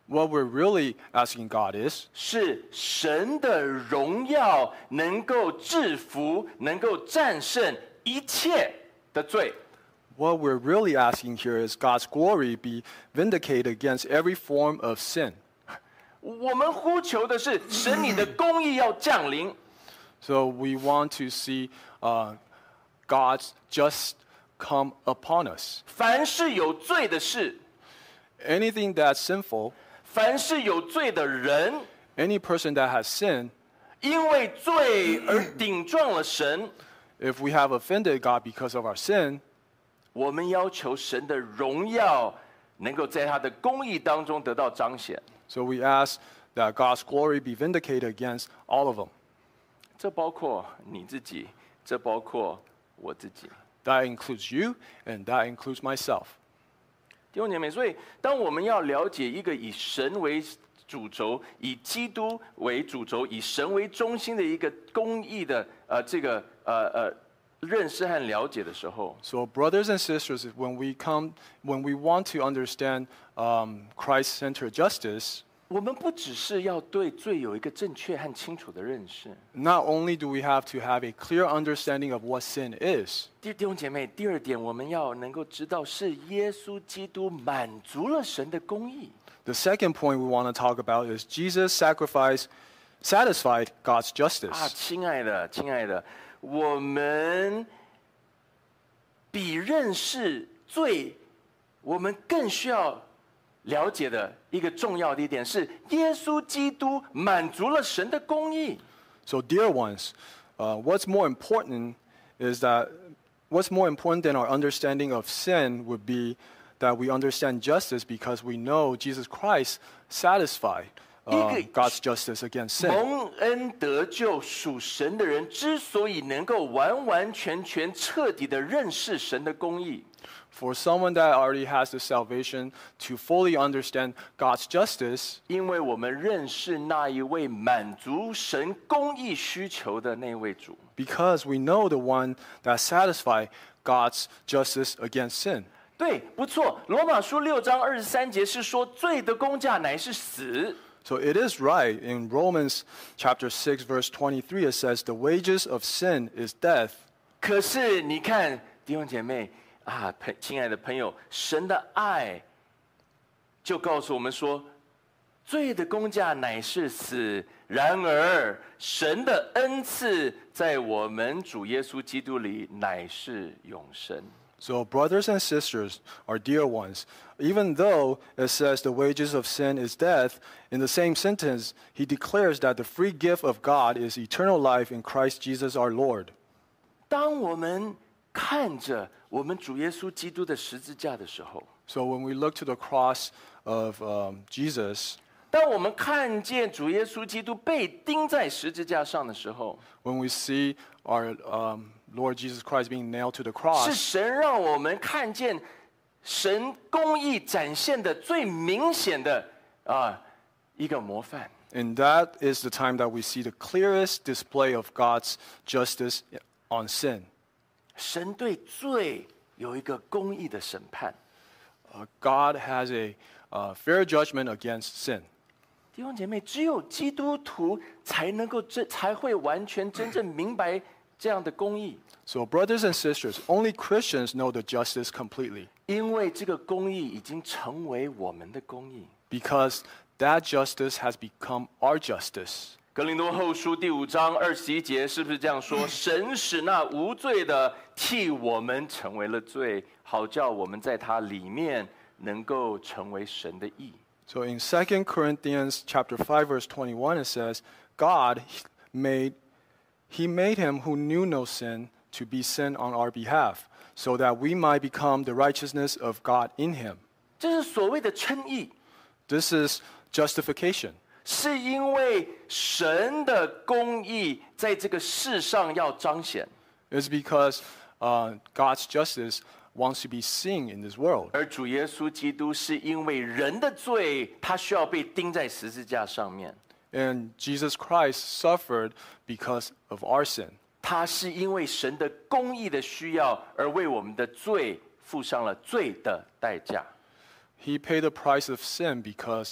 What we're really asking God is, 是神的荣耀能够制服、能够战胜一切的罪。 what we're really asking here is God's glory be vindicated against every form of sin. 我们呼求的是神你的公义要降临， So we want to see uh, God's just come upon us. 凡是有罪的事， Anything that's sinful, 凡是有罪的人， any person that has sinned, 因为罪而顶撞了神， if we have offended God because of our sin, 我们要求神的荣耀能够在他的公义当中得到彰显。 so we ask that God's glory be vindicated against all of them. 这包括你自己，这包括我自己。 That includes you, and that includes myself. 弟兄姐妹，所以当我们要了解一个以神为主轴、以基督为主轴、以神为中心的一个公义的呃这个呃呃认识和了解的时候， So, brothers and sisters, when we come, when we want to understand um, Christ-centered justice, 我们不只是要对罪有一个正确和清楚的认识。 not only do we have to have a clear understanding of what sin is, 弟弟兄姐妹，第二点，我们要能够知道是耶稣基督满足了神的公义。 the second point we want to talk about is Jesus' sacrifice satisfied God's 啊， justice. 亲爱的，亲爱的，我们比认识罪，我们更需要了解的一个重要的一点是，耶稣基督满足了神的公义。 So, dear ones, uh, what's more important is that what's more important than our understanding of sin would be that we understand justice because we know Jesus Christ satisfied um, 一个- God's justice against sin. 蒙恩得救属神的人，之所以能够完完全全彻底的认识神的公义， For someone that already has the salvation to fully understand God's justice, 因为我们认识那一位满足神公义需求的那位主。 because we know the one that satisfies God's justice against sin. 对，不错。罗马书六章二十三节是说，罪的工价乃是死。 So it is right. In Romans chapter six, verse twenty-three, it says, the wages of sin is death. 可是你看，弟兄姐妹啊，朋亲爱的朋友，神的爱就告诉我们说，罪的工价乃是死。然而，神的恩赐在我们主耶稣基督里乃是永生。 So, brothers and sisters, our dear ones, even though it says the wages of sin is death, in the same sentence, he declares that the free gift of God is eternal life in Christ Jesus our Lord. 当我们看着我们主耶稣基督的十字架的时候， So, when we look to the cross of um, Jesus, 当我们看见主耶稣基督被钉在十字架上的时候， when we see our um, Lord Jesus Christ being nailed to the 是 cross, 神让我们看见神公义展现的最明显的啊一个模范。 and that is the time that we see the clearest display of God's justice on sin. 神对罪有一个公义的审判。 Uh, God has a uh, fair judgment against sin. 弟兄姐妹，只有基督徒才能够真才会完全真正明白这样的公义， So, brothers and sisters, only Christians know the justice completely 因为这个公义已经成为我们的公义。 because that justice has become our justice. 格林多后书第五章二十一节是不是这样说？神使那无罪的替我们成为了罪，好叫我们在他里面能够成为神的义。 So, in Second Corinthians chapter five, verse twenty-one, it says, God made, he made him who knew no sin to be sin on our behalf, so that we might become the righteousness of God in him. 这是所谓的称义， This is justification. 是因为神的公义在这个世上要彰显， It's because uh, God's justice wants to be seen in this world. 而主耶稣基督是因为人的罪，他需要被钉在十字架上面。 And Jesus Christ suffered because of our sin. 他是因为神的公义的需要，而为我们的罪付上了罪的代价。 He paid the price of sin because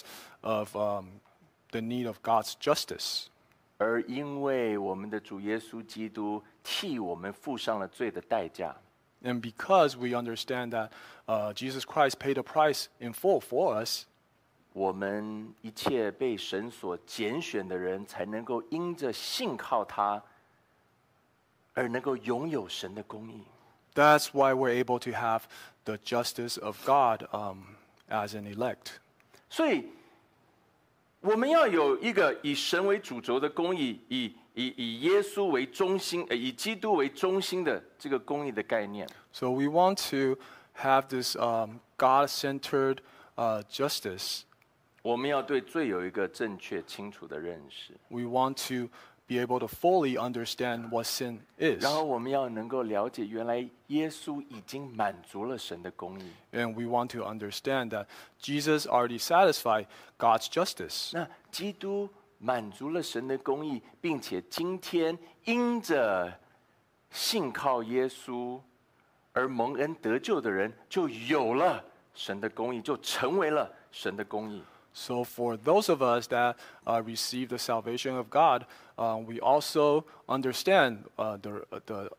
of um, the need of God's justice. 而因为我们的主耶稣基督替我们付上了罪的代价， And because we understand that uh, Jesus Christ paid a price in full for us, 我们一切被神所拣选的人，才能够因着信靠他，而能够拥有神的公义。 that's why we're able to have the justice of God um, as an elect. 所以，我们要有一个以神为主轴的公义，以以以耶稣为中心，呃，以基督为中心的这个公义的概念。 So we want to have this um, God-centered uh, justice. 我们要对罪有一个正确清楚的认识， We want to be able to fully understand what sin is. 然后我们要能够了解，原来耶稣已经满足了神的公义。 And we want to understand that Jesus already satisfied God's justice. 那基督满足了神的公义，并且今天因着信靠耶稣而蒙恩得救的人，就有了神的公义，就成为了神的公义。 So for those of us that uh, receive the salvation of God, uh, we also understand uh, the, uh, the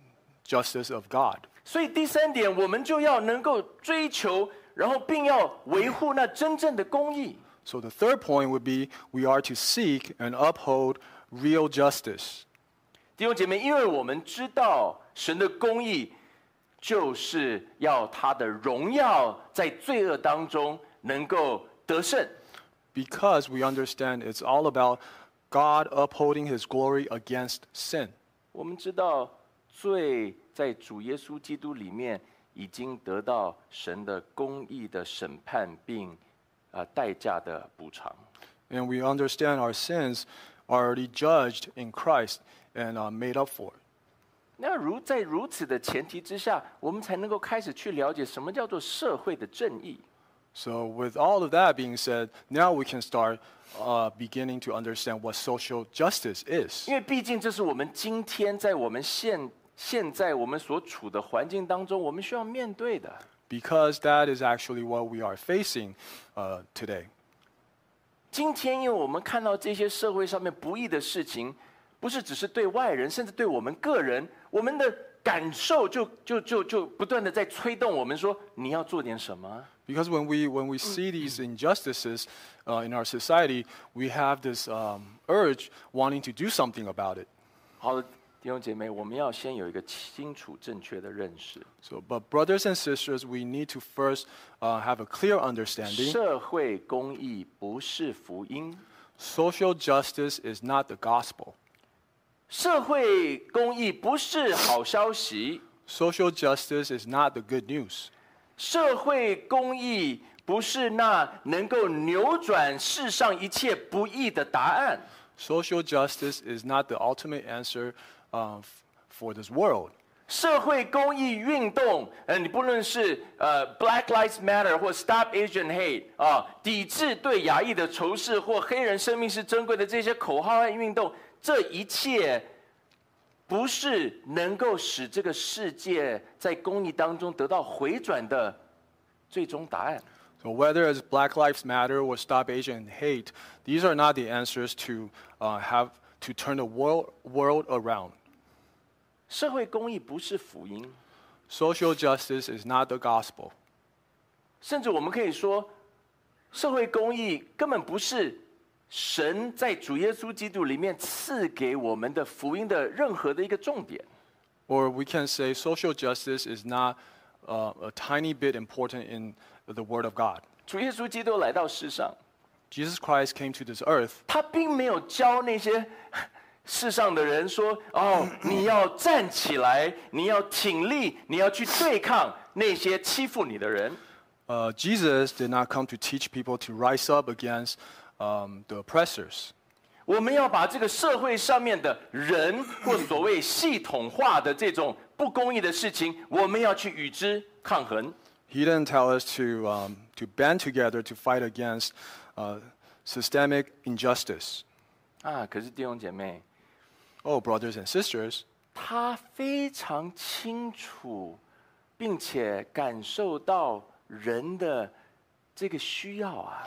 justice of God. 所以第三点，我们就要能够追求，然后并要维护那真正的公义。 So the third point would be we are to seek and uphold real justice. 弟兄姐妹，因为我们知道神的公义，就是要他的荣耀在罪恶当中能够得胜。 Because we understand it's all about God upholding his glory against sin. 我们知道罪在主耶稣基督里面已经得到神的公义的审判，并呃代价的补偿。 And we understand our sins are already judged in Christ and uh, made up for. 那如在如此的前提之下，我们才能够开始去了解什么叫做社会的正义。 So with all of that being said, now we can start uh, beginning to understand what social justice is. 因为毕竟这是我们今天在我们现现在我们所处的环境当中，我们需要面对的。 Because that is actually what we are facing uh, today. 今天，因为我们看到这些社会上面不义的事情，不是只是对外人，甚至对我们个人，我们的感受就就就就不断的在催动我们说，你要做点什么。 Because when we when we see these injustices uh, in our society, we have this um, urge wanting to do something about it. 好的，弟兄姐妹，我们要先有一个清楚正确的认识。 So, but brothers and sisters, we need to first uh, have a clear understanding. 社会公义不是福音， Social justice is not the gospel. 社会公义不是好消息， Social justice is not the good news. 社会公义不是那能够扭转世上一切不义的答案。 Social justice is not the ultimate answer uh, f- for this world. 社会公益运动，呃，你不论是呃 Black Lives Matter 或 Stop Asian Hate 啊，抵制对亚裔的仇视或黑人生命是珍贵的这些口号和运动，这一切不是能够使这个世界在公义当中得到回转的最终答案。 So whether it's Black Lives Matter or Stop Asian Hate, these are not the answers to uh, have to turn the world world around. 社会公义不是福音， Social justice is not the gospel. 甚至我们可以说，社会公义根本不是神在主耶稣基督里面赐给我们的福音的任何的一个重点。 Or we can say social justice is not uh, a tiny bit important in the Word of God. 主耶稣基督来到世上， Jesus Christ came to this earth. 他并没有教那些世上的人说：“哦，你要站起来，你要挺立，你要去对抗那些欺负你的人。” Uh, Jesus did not come to teach people to rise up against um, the oppressors. 我们要把这个社会上面的人或所谓系统化的这种不公义的事情，我们要去与之抗衡。 He didn't tell us to, um, to band together to fight against uh, systemic injustice. 啊，可是弟兄姐妹， Oh, brothers and sisters, 他非常清楚，并且感受到人的这个需要啊。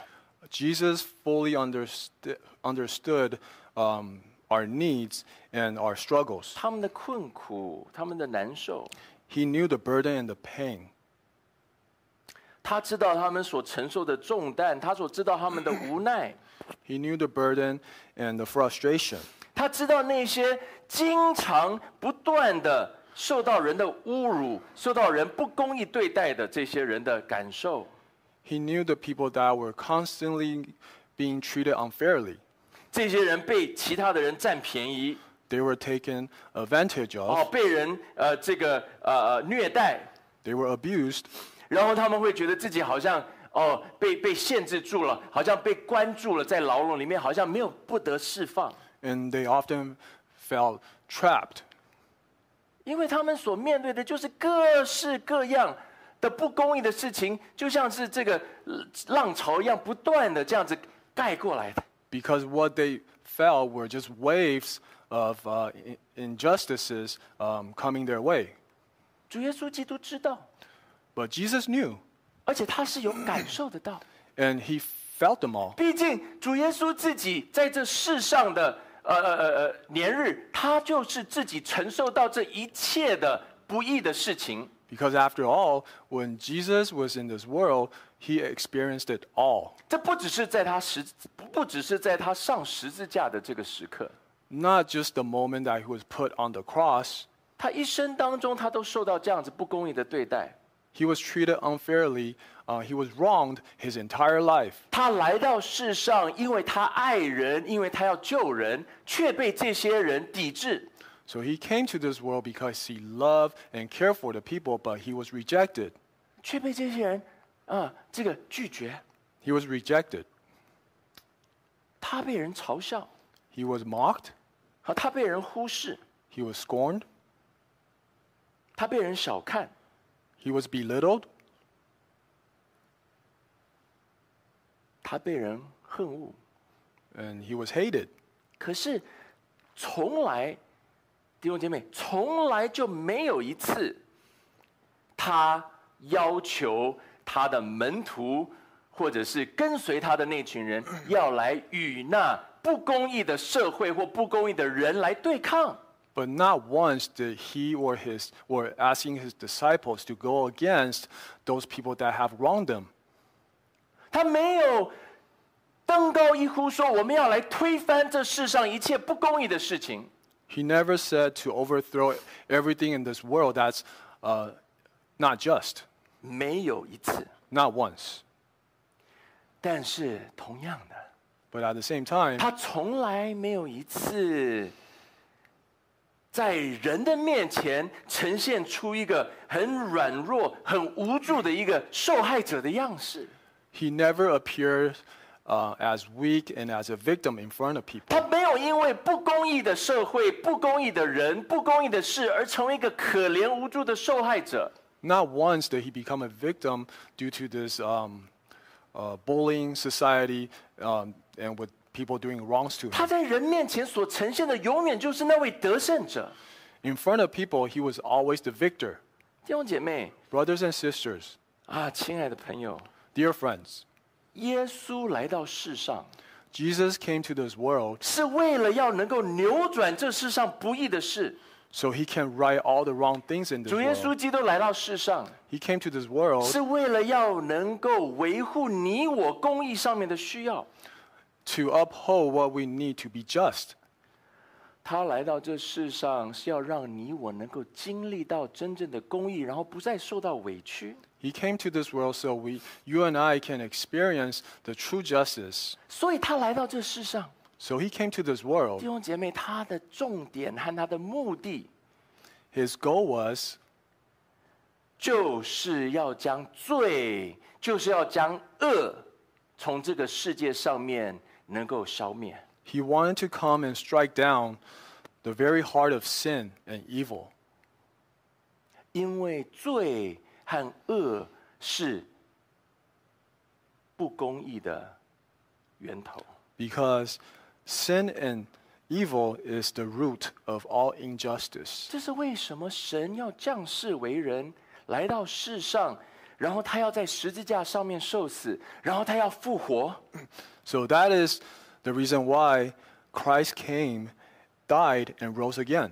Jesus fully understood, understood um, our needs and our struggles. 他们的困苦，他们的难受。 He knew the burden and the pain. 他知道他们所承受的重担，他所知道他们的无奈。 He knew the burden and the frustration. 他知道那些经常不断的受到人的侮辱、受到人不公义对待的这些人的感受。 He knew the people that were constantly being treated unfairly. 这些人被其他的人占便宜， They were taken advantage 哦， of. 被人呃这个呃虐待， They were abused. 然后他们会觉得自己好像哦被被限制住了，好像被关住了，在牢笼里面，好像没有不得释放。 And they often felt trapped. 因为他们所面对的就是各式各样的不公义的事情，就像是这个浪潮一样，不断的这样子盖过来的。 Because what they felt were just waves of uh, injustices um, coming their way. 主耶稣基督知道， But Jesus knew, 而且他是有感受得到。 and he felt them all. 毕竟主耶稣自己在这世上的呃呃呃呃年日，他就是自己承受到这一切的不义的事情。 Because after all, when Jesus was in this world, he experienced it all. 这不只是在他十，不不只是在他上十字架的这个时刻， Not just the moment that he was put on the cross, 他一生当中他都受到这样子不公义的对待。 he was treated unfairly. Uh, he was wronged his entire life. 他来到世上，因为他爱人，因为他要救人，却被这些人抵制。 So he came to this world because he loved and cared for the people, but he was rejected. 却被这些人啊这个拒绝。 He was rejected. 他被人嘲笑， He was mocked. 和他被人忽视， He was scorned. 他被人小看， He was belittled. 他被人恨恶。 And he was hated. 可是从来，弟兄姐妹，从来就没有一次，他要求他的门徒或者是跟随他的那群人，要来与那不公义的社会或不公义的人来对抗。 But not once did he or his or asking his disciples to go against those people that have wronged them. 他没有登高一呼说：“我们要来推翻这世上一切不公义的事情。” He never said to overthrow everything in this world that's uh, not just. 没有一次。 Not once. 但是同样的， But at the same time, 他从来没有一次在人的面前呈现出一个很软弱、很无助的一个受害者的样式。 he never appeared uh, as weak and as a victim in front of people. 他没有因为不公义的社会、不公义的人、不公义的事而成为一个可怜无助的受害者。 Not once did he become a victim due to this um, uh, bullying society um, and with people doing wrongs to 他 him. 在人面前所呈现的永远就是那位得胜者。 In front of people, he was always the victor. 弟兄姐妹 Brothers and sisters, 啊，亲爱的朋友， dear friends, 耶稣来到世上， Jesus came to this world 是为了要能够扭转这世上不义的事。 so he can right all the wrong things in this 主耶稣 world. 基督来到世上， He came to this world 是为了要能够维护你我公义上面的需要。 to uphold what we need to be just. 他来到这世上是要让你我能够经历到真正的公义，然后不再受到委屈。 He came to this world so we, you and I can experience the true justice. 所以他来到这世上， So he came to this 弟 world. 兄姐妹，他的重点和他的目的， His goal was 就是要将罪，就是要将恶，从这个世界上面能够消灭。 he wanted to come and strike down the very heart of sin and evil. 因为罪和恶是不公义的源头。 Because sin and evil is the root of all injustice. 这是为什么神要降世为人，来到世上， 然后他要在十字架上面受死，然后他要复活。 So that is the reason why Christ came, died, and rose again.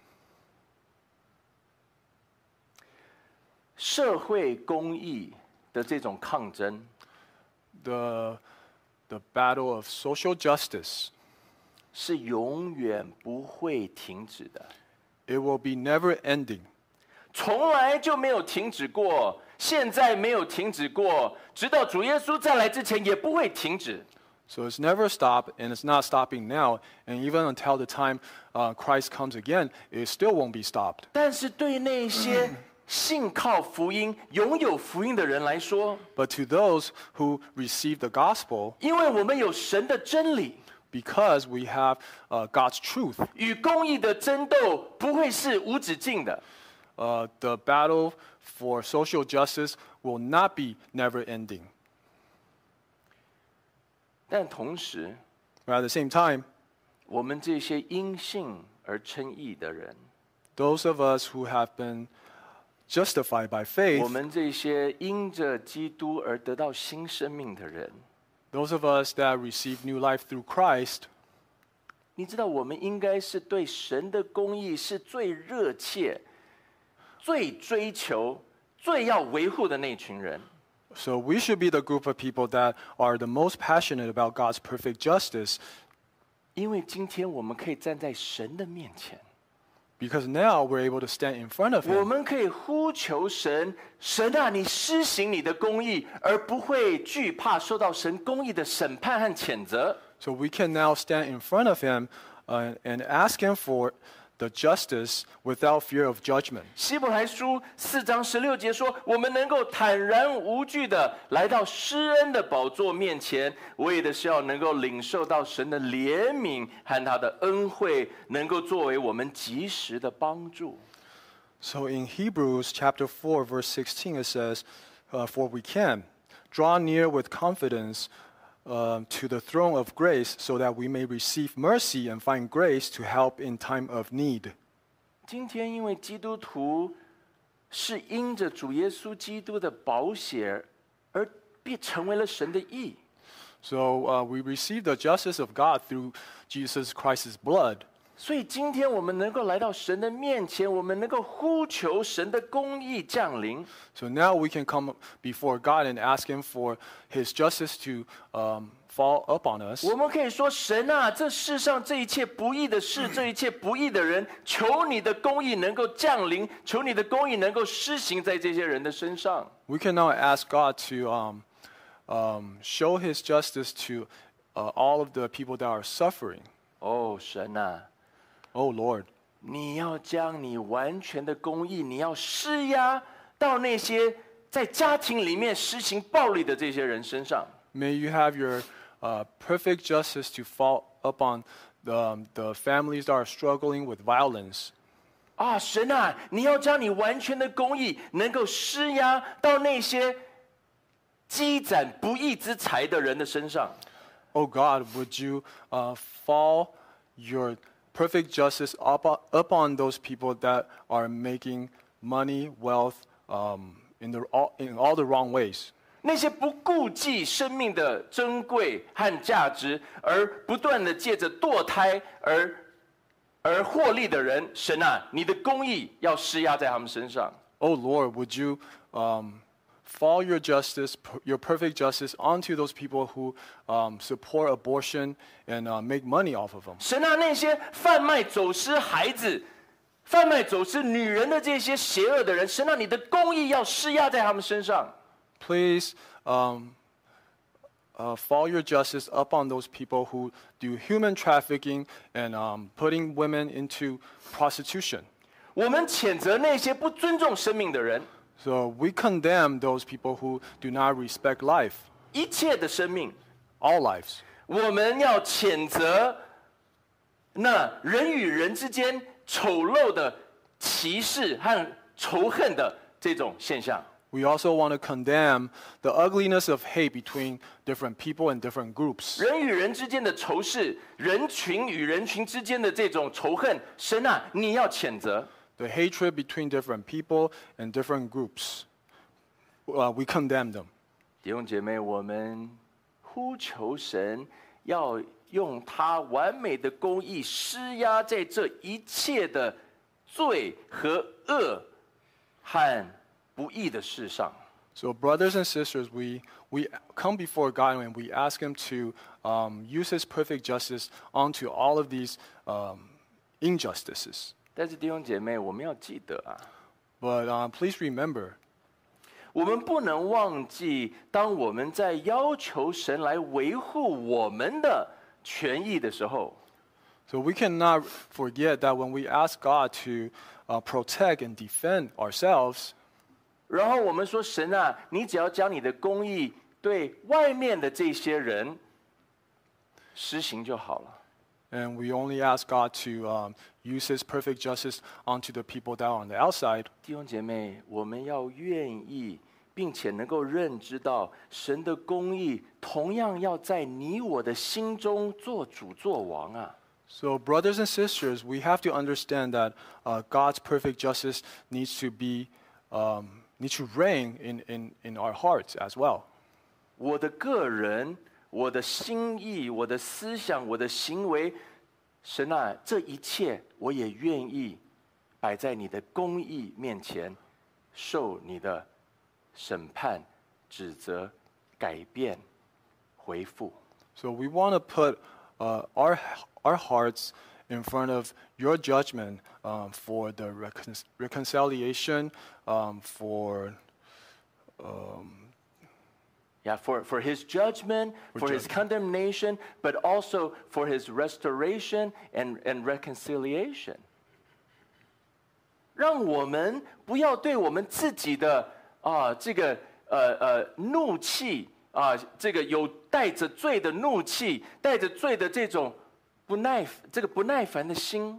社会公义的这种抗争， The, the battle of social justice, 是永远不会停止的， it will be never ending. 从来就没有停止过，现在没有停止过，直到主耶稣再来之前也不会停止。 So it's never stopped, and it's not stopping now, and even until the time uh, Christ comes again, it still won't be stopped. 但是对那些信靠福音、拥有福音的人来说， But to those who receive the gospel, 因为我们有神的真理， because we have uh, God's truth, 与公义的争斗不会是无止境的。 uh, the battle for social justice will not be never ending. 但同时， But at the same time, 我们这些因信而称义的人， those of us who have been justified by 我 faith, 们这些因着基督而得到新生命的人， those of us that receive new life through Christ, 你知道，我们应该是对神的公义是最热切、最追求、最要维护的那群人。 so we should be the group of people that are the most passionate about God's perfect justice, 因为今天我们可以站在神的面前， because now we're able to stand in front of 我 Him. 们可以呼求神，神啊，你施行你的公义，而不会惧怕受到神公义的审判和谴责。 So we can now stand in front of Him uh, and ask Him for the justice without fear of judgment. 希伯来书四章十六节说，我们能够坦然无惧的来到施恩的宝座面前，为的是要能够领受到神的怜悯和他的恩惠，能够作为我们及时的帮助。 So in Hebrews chapter four, verse sixteen, it says, uh, For we can draw near with confidence uh, to the throne of grace so that we may receive mercy and find grace to help in time of need. 今天因为基督徒是因着主耶稣基督的宝血而变成为了神的义， So uh, we receive the justice of God through Jesus Christ's blood. 所以今天我们能够来到神的面前，我们能够呼求神的公义降临。 So now we can come before God and ask Him for His justice to um, fall upon us. 我们可以说：“神啊，这世上这一切不义的事，这一切不义的人，求你的公义能够降临，求你的公义能够施行在这些人的身上。” We can now ask God to um, um, show His justice to uh, all of the people that are suffering. 哦，神啊， Oh Lord, 你要将你完全的公义，你要施压到那些在家庭里面施行暴力的这些人身上。 may you have your uh, perfect justice to fall upon the, um, the families that are struggling with violence. 啊，神啊，你要将你完全的公义能够施压到那些积攒不义之财的人的身上。 Oh God, would you uh, fall your perfect justice up, upon those people that are making money, wealth um, in, the, all, in all the wrong ways? 那些不顾忌生命的珍贵和价值，而不断的借着堕胎而而获利的人，神啊，你的公义要施压在他们身上。 Oh Lord, would you um, fall your justice, per- your perfect justice onto those people who um, support abortion and uh, make money off of them? 神啊，那些贩卖走私孩子、贩卖走私女人的这些邪恶的人，神啊，你的公义要施压在他们身上。 Please um, uh, fall your justice upon those people who do human trafficking and um, putting women into prostitution. 我们谴责那些不尊重生命的人， So we condemn those people who do not respect life, 一切的生命， all lives. 我们要谴责那人与人之间丑陋的歧视和仇恨的这种现象。 We also want to condemn the ugliness of hate between different people and different groups. 人与人之间的仇视，人群与人群之间的这种仇恨，神啊，你要谴责。 The hatred between different people and different groups. uh, we condemn them. 弟兄姐妹，我们呼求神要用他完美的公义施压在这一切的罪和恶和不义的事上。 So, brothers and sisters, we, we come before God and we ask Him to um, use His perfect justice onto all of these um, injustices. 但是弟兄姐妹，我们要记得啊， But uh, please remember, 我们不能忘记，当我们在要求神来维护我们的权益的时候， so we cannot forget that when we ask God to uh, protect and defend ourselves, 然后我们说神啊，你只要将你的公义对外面的这些人施行就好了。 and we only ask God to um, use His perfect justice onto the people that are on the outside. 弟兄姐妹，我们要愿意，并且能够认知到神的公义同样要在你我的心中做主做王啊。 So, brothers and sisters, we have to understand that uh, God's perfect justice needs to be um, needs to reign in, in, in our hearts as well. 我的个人、我的心意、我的思想、我的行为，神啊，这一切我也愿意摆在你的公义面前，受你的审判、指责、改变、回复。 So we want to put uh, our our hearts in front of your judgment um, for the recon- reconciliation, um, for Yeah, for, for his judgment, for, his condemnation, but also for his restoration and, and reconciliation. 让我们不要对我们自己的啊这个呃呃怒气啊，这个有带着罪的怒气，带着罪的这种不耐这个不耐烦的心。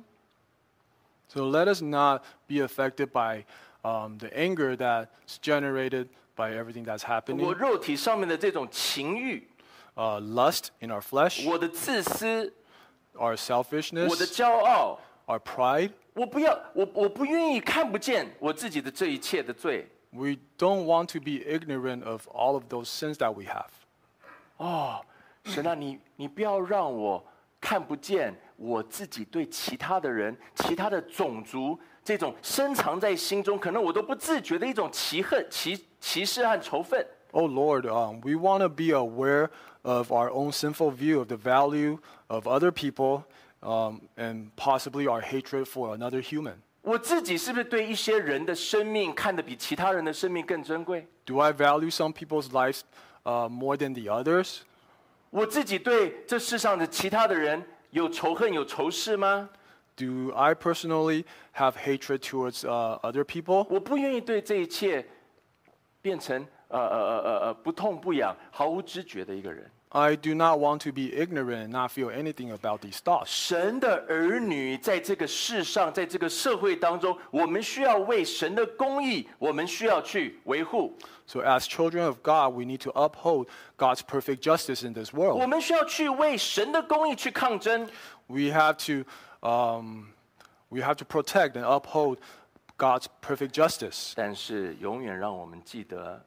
So let us not be affected by um, the anger that's generated by everything that's 我 happening, 肉体上面的这种情欲， uh, lust in our flesh, 我的自私， our 我的 selfishness, 骄傲， our pride. 我不要，我我不愿意看不见我自己的这一切的罪。 We don't want to be ignorant of all of those sins that we have. 哦，神啊，你你不要让我看不见我自己对其他的人、其他的种族这种深藏在心中，可能我都不自觉的一种歧恨、歧歧视和仇恨。 Oh Lord, um, we want to be aware of our own sinful view of the value of other people um, and possibly our hatred for another human. 我自己是不是对一些人的生命看得比其他人的生命更珍贵？ Do I value some people's lives uh, more than the others? 我自己对这世上的其他的人有仇恨、有仇视吗？ Do I personally have hatred towards uh, other people? 我不愿意对这一切变成呃呃呃呃呃不痛不痒、毫无知觉的一个人。 I do not want to be ignorant and not feel anything about these thoughts. 神的儿女在这个世上，在这个社会当中，我们需要为神的公义，我们需要去维护。 So as children of God, we need to uphold God's perfect justice in this 我 world. 们需要去为神的公义去抗争。 We have to, um, we have to protect and uphold God's perfect justice. 但是永远让我们记得，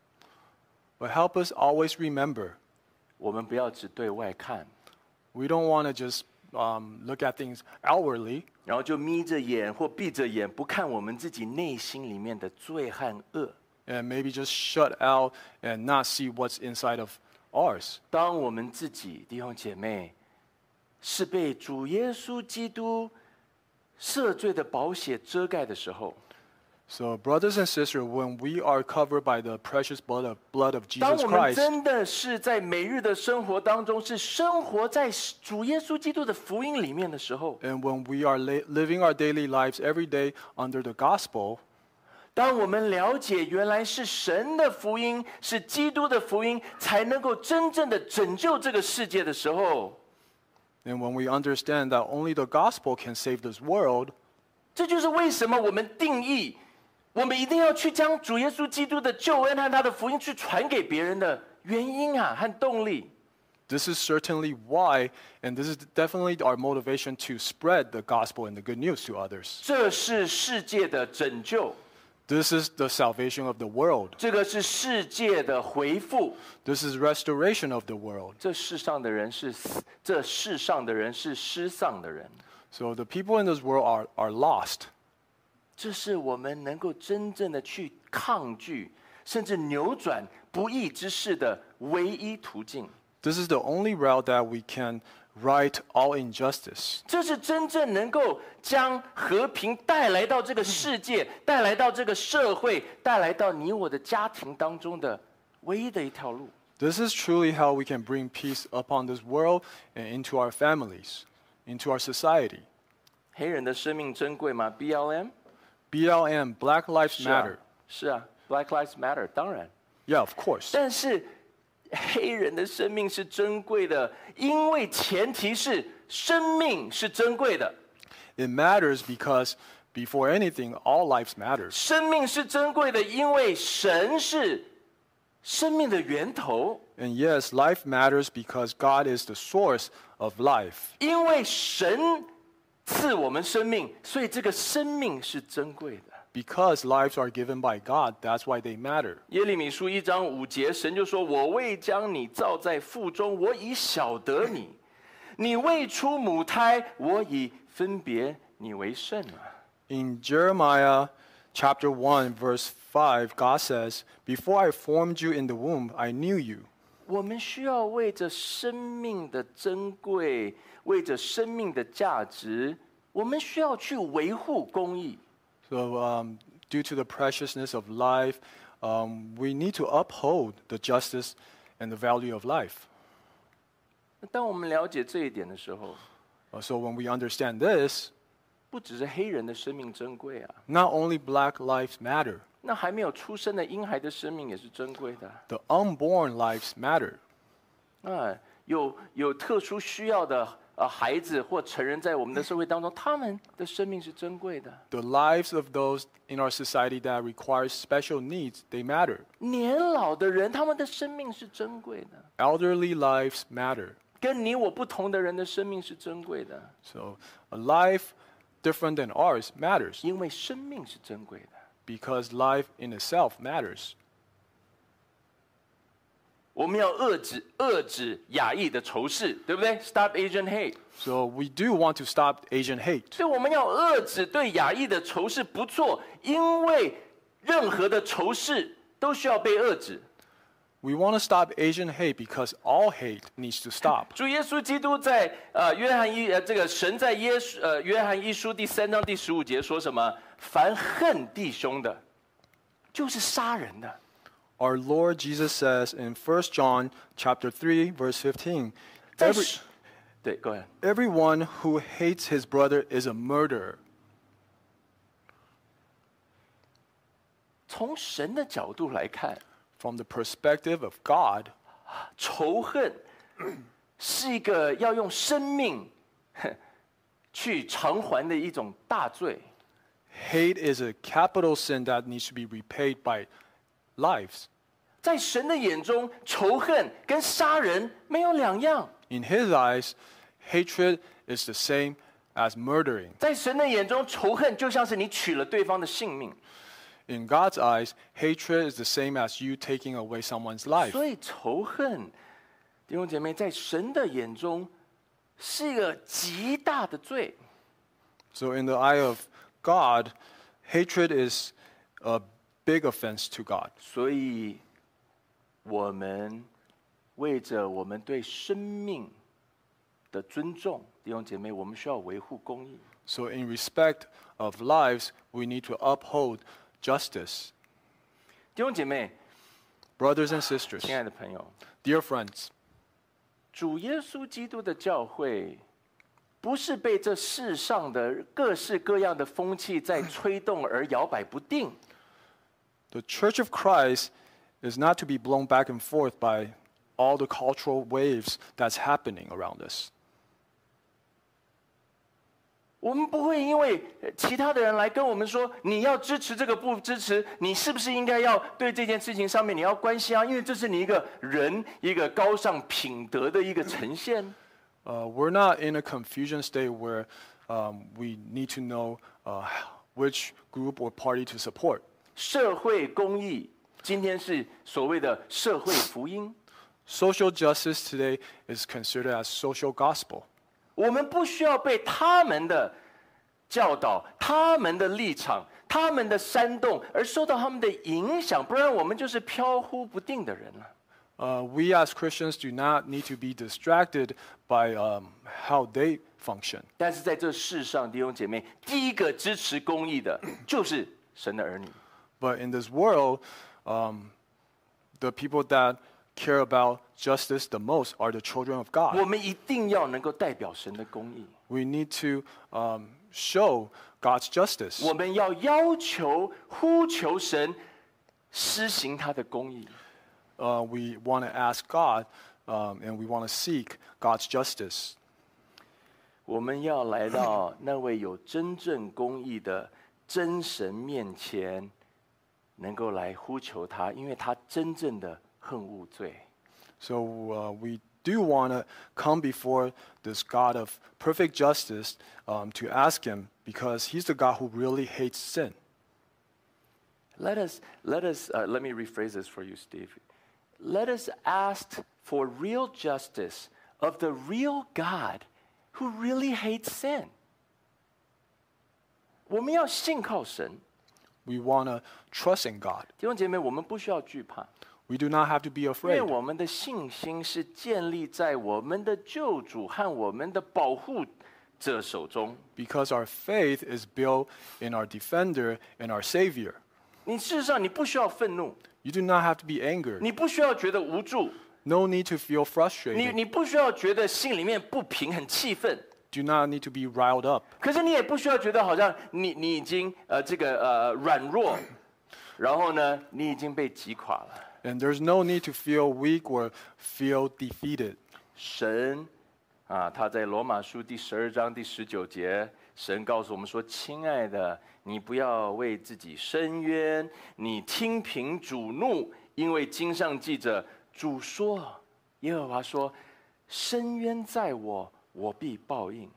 But help us always remember, 我们不要只对外看， we don't want to just um, look at things outwardly 然后就眯着眼或闭着眼，不看我们自己内心里面的罪和恶。 and maybe just shut out and not see what's inside of ours. 当我们自己弟兄姐妹是被主耶稣基督赦罪的宝血遮盖的时候， So, brothers and sisters, when we are covered by the precious blood of, blood of 当 Jesus 我们 Christ, 真的是在每日的生活当中，是生活在主耶稣基督的福音里面的时候， and when we are la- living our daily lives every day under the gospel, 当我们了解原来是神的福音，是基督的福音，才能够真正的拯救这个世界的时候， and when we understand that only the gospel can save this world, 这就是为什么我们定义，我们一定要去将主耶稣基督的救恩和他的福音去传给别人的原因啊和动力。 this is certainly why, and this is definitely our motivation to spread the gospel and the good news to others. 这是世界的拯救， This is the salvation of the world. 这个是世界的恢复。 This is restoration of the world. 这世上的人是死，这世上的人是失丧的人。 So the people in this world are, are lost. 这是我们能够真正的去抗拒，甚至扭转不义之事的唯一途径。 This is the only route that we can right all injustice. 这是真正能够将和平带来到这个世界，带来到这个社会，带来到你我的家庭当中的唯一的一条路。 This is truly how we can bring peace upon this world and into our families, into our society. 黑人的生命珍贵吗 ？B L M B L M, Black Lives 是啊 Matter. 是啊 ，Black Lives Matter， 当然。 Yeah, of course. 但是黑人的生命是珍贵的，因为前提是生命是珍贵的。 It matters because before anything, all lives matter. 生命是珍贵的，因为神是生命的源头。 And yes, life matters because God is the source of life. 因为神赐我们生命，所以这个生命是珍贵的。 Because lives are given by God, that's why they matter. 耶利米书一章五节，神就说：“我未将你造在腹中，我已晓得你；你未出母胎，我已分别你为圣啊。” In Jeremiah chapter one, verse five, God says, Before I formed you in the womb, I knew you. 我们需要为着生命的珍贵，为着生命的价值，我们需要去维护公义。 So, um, due to the preciousness of life, um, we need to uphold the justice and the value of life. 当我们了解这一点的时候， Uh, so, when we understand this, 不只是黑人的生命珍贵啊， not only black lives matter, 那还没有出生的婴孩的生命也是珍贵的。 the unborn lives matter. 啊，有有特殊需要的呃孩子或成人在我们的社会当中，他们的生命是珍贵的。 The lives of those in our society that require special needs, they matter. 年老的人，他们的生命是珍贵的。 Elderly lives matter. 跟你我不同的人的生命是珍贵的， So, a life different than ours matters 因为生命是珍贵的。 because life in itself matters. 我们要遏制遏制亚裔的仇视，对不对 ？Stop Asian hate。 So, we do want to stop Asian hate. 所以我们要遏制对亚裔的仇视，不错，因为任何的仇视都需要被遏制。 We want to stop Asian hate because all hate needs to stop. 主耶稣基督在呃约翰一呃这个神在耶稣呃约翰一书第三章第十五节说什么？凡恨弟兄的，就是杀人的。 Our Lord Jesus says in First John chapter three, verse fifteen, 在 every, 对，各位， everyone who hates his brother is a murderer. 从神的角度来看， From the perspective of God, 仇恨是一个要用生命去偿还的一种大罪。 hate is a capital sin that needs to be repaid by lives. 在神的眼中，仇恨跟杀人没有两样。 In his eyes, hatred is the same as murdering. 在神的眼中，仇恨就像是你取了对方的性命。 In God's eyes, hatred is the same as you taking away someone's life. 所以仇恨，弟兄姐妹，在神的眼中是一个极大的罪。 So in the eye of God, hatred is a big offense to God. 所以，我们为着我们对生命的尊重，弟兄姐妹，我们需要维护公义。 So in respect of lives, we need to uphold justice. 弟兄姐妹， Brothers and sisters, 亲爱的朋友， dear friends, 主耶稣基督的教会，不是被这世上的各式各样的风气在吹动而摇摆不定。 the Church of Christ is not to be blown back and forth by all the cultural waves that's happening around us. 我们不会因为呃其他的人来跟我们说你要支持这个不支持，你是不是应该要对这件事情上面你要关心啊？因为这是你一个人一个高尚品德的一个呈现。 Uh, we're not in a confusion state where um, we need to know uh, which group or party to support. 社会公义，今天是所谓的社会福音。 Social justice today is considered as social gospel. 我们不需要被他们的教导、他们的立场、他们的煽动而受到他们的影响，不然我们就是飘忽不定的人了。 Uh, we as Christians do not need to be distracted by um, how they function. 但是在这世上，弟兄姐妹，第一个支持公义的就是神的儿女。 But in this world, um, the people that care about justice the most are the children of 我 God. 们一定要能够代表神的公义， We need to um, show God's justice. 我们要要求、呼求神施行他的公义。 Uh, we want to ask God um, and we want to seek God's justice. 我们要来到那位有真正公义的真神面前，能够来呼求他，因为他真正的恨恶罪。 So uh, we do want to come before this God of perfect justice um, to ask Him because He's the God who really hates sin. Let us, let us, uh, let me rephrase this for you, Steve. Let us ask for real justice of the real God who really hates sin. 我们要信靠神， We want to trust in God. 弟兄姐妹，我们不需要惧怕， We do not have to be 因为 afraid 我们的信心是建立在我们的救主和我们的保护者手中。 because our faith is built in our defender and our Savior. 你事实上你不需要愤怒， You do not have to be angered. 你不需要觉得无助， No need to feel 你 frustrated. 你不需要觉得心里面不平、很气愤。 Do not need to be riled up. 可是你也不需要觉得好像你你已经呃这个呃软弱，然后呢你已经被击垮了。 And there's no need to feel weak or feel defeated. 神啊，他在罗马书第十二章第十九节，神告诉我们说：“亲爱的，你不要为自己伸冤，你听凭主怒，因为经上记着，主说，耶和华说，伸冤在我，我必报应。”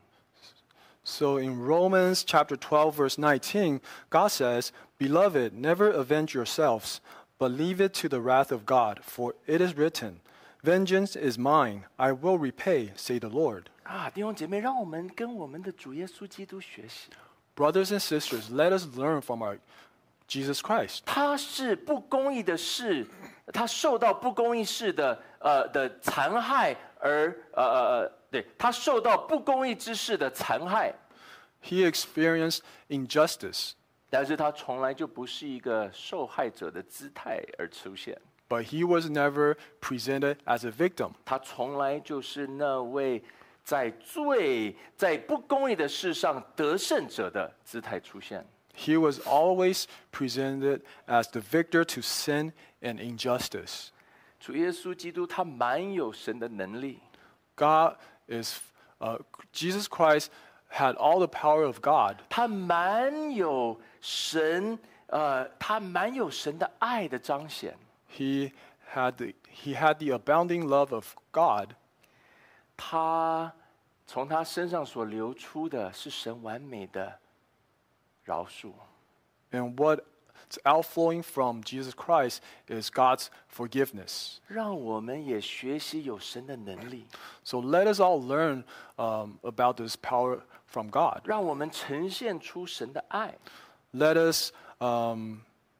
So in Romans chapter twelve, verse nineteen, God says, Beloved, never avenge yourselves, but leave it to the wrath of God, for it is written, Vengeance is mine, I will repay, say the Lord. 啊，弟兄姐妹，让我们跟我们的主耶稣基督学习。 Brothers and sisters, let us learn from our Jesus Christ. 他是不公义的事，他受到不公义事的呃的残害而呃呃呃，对他受到不公义之事的残害， He experienced injustice, 但是他从来就不是一个受害者的姿态而出现， but he was never presented as a victim. 他从来就是那位在罪在不公义的事上得胜者的姿态出现。 He was always presented as the victor to sin and injustice. 主耶稣基督他满有神的能力， God is, uh, Jesus Christ had all the power of God. 他满有神，呃，他满有神的爱的彰显。 He had the, he had the abounding love of God. 他从他身上所流出的是神完美的饶恕。 And what's outflowing from Jesus Christ is God's forgiveness. 让我们也学习有神的能力， So let us all learn um, about this power from God. 让我们呈现出神的爱。 Let us um,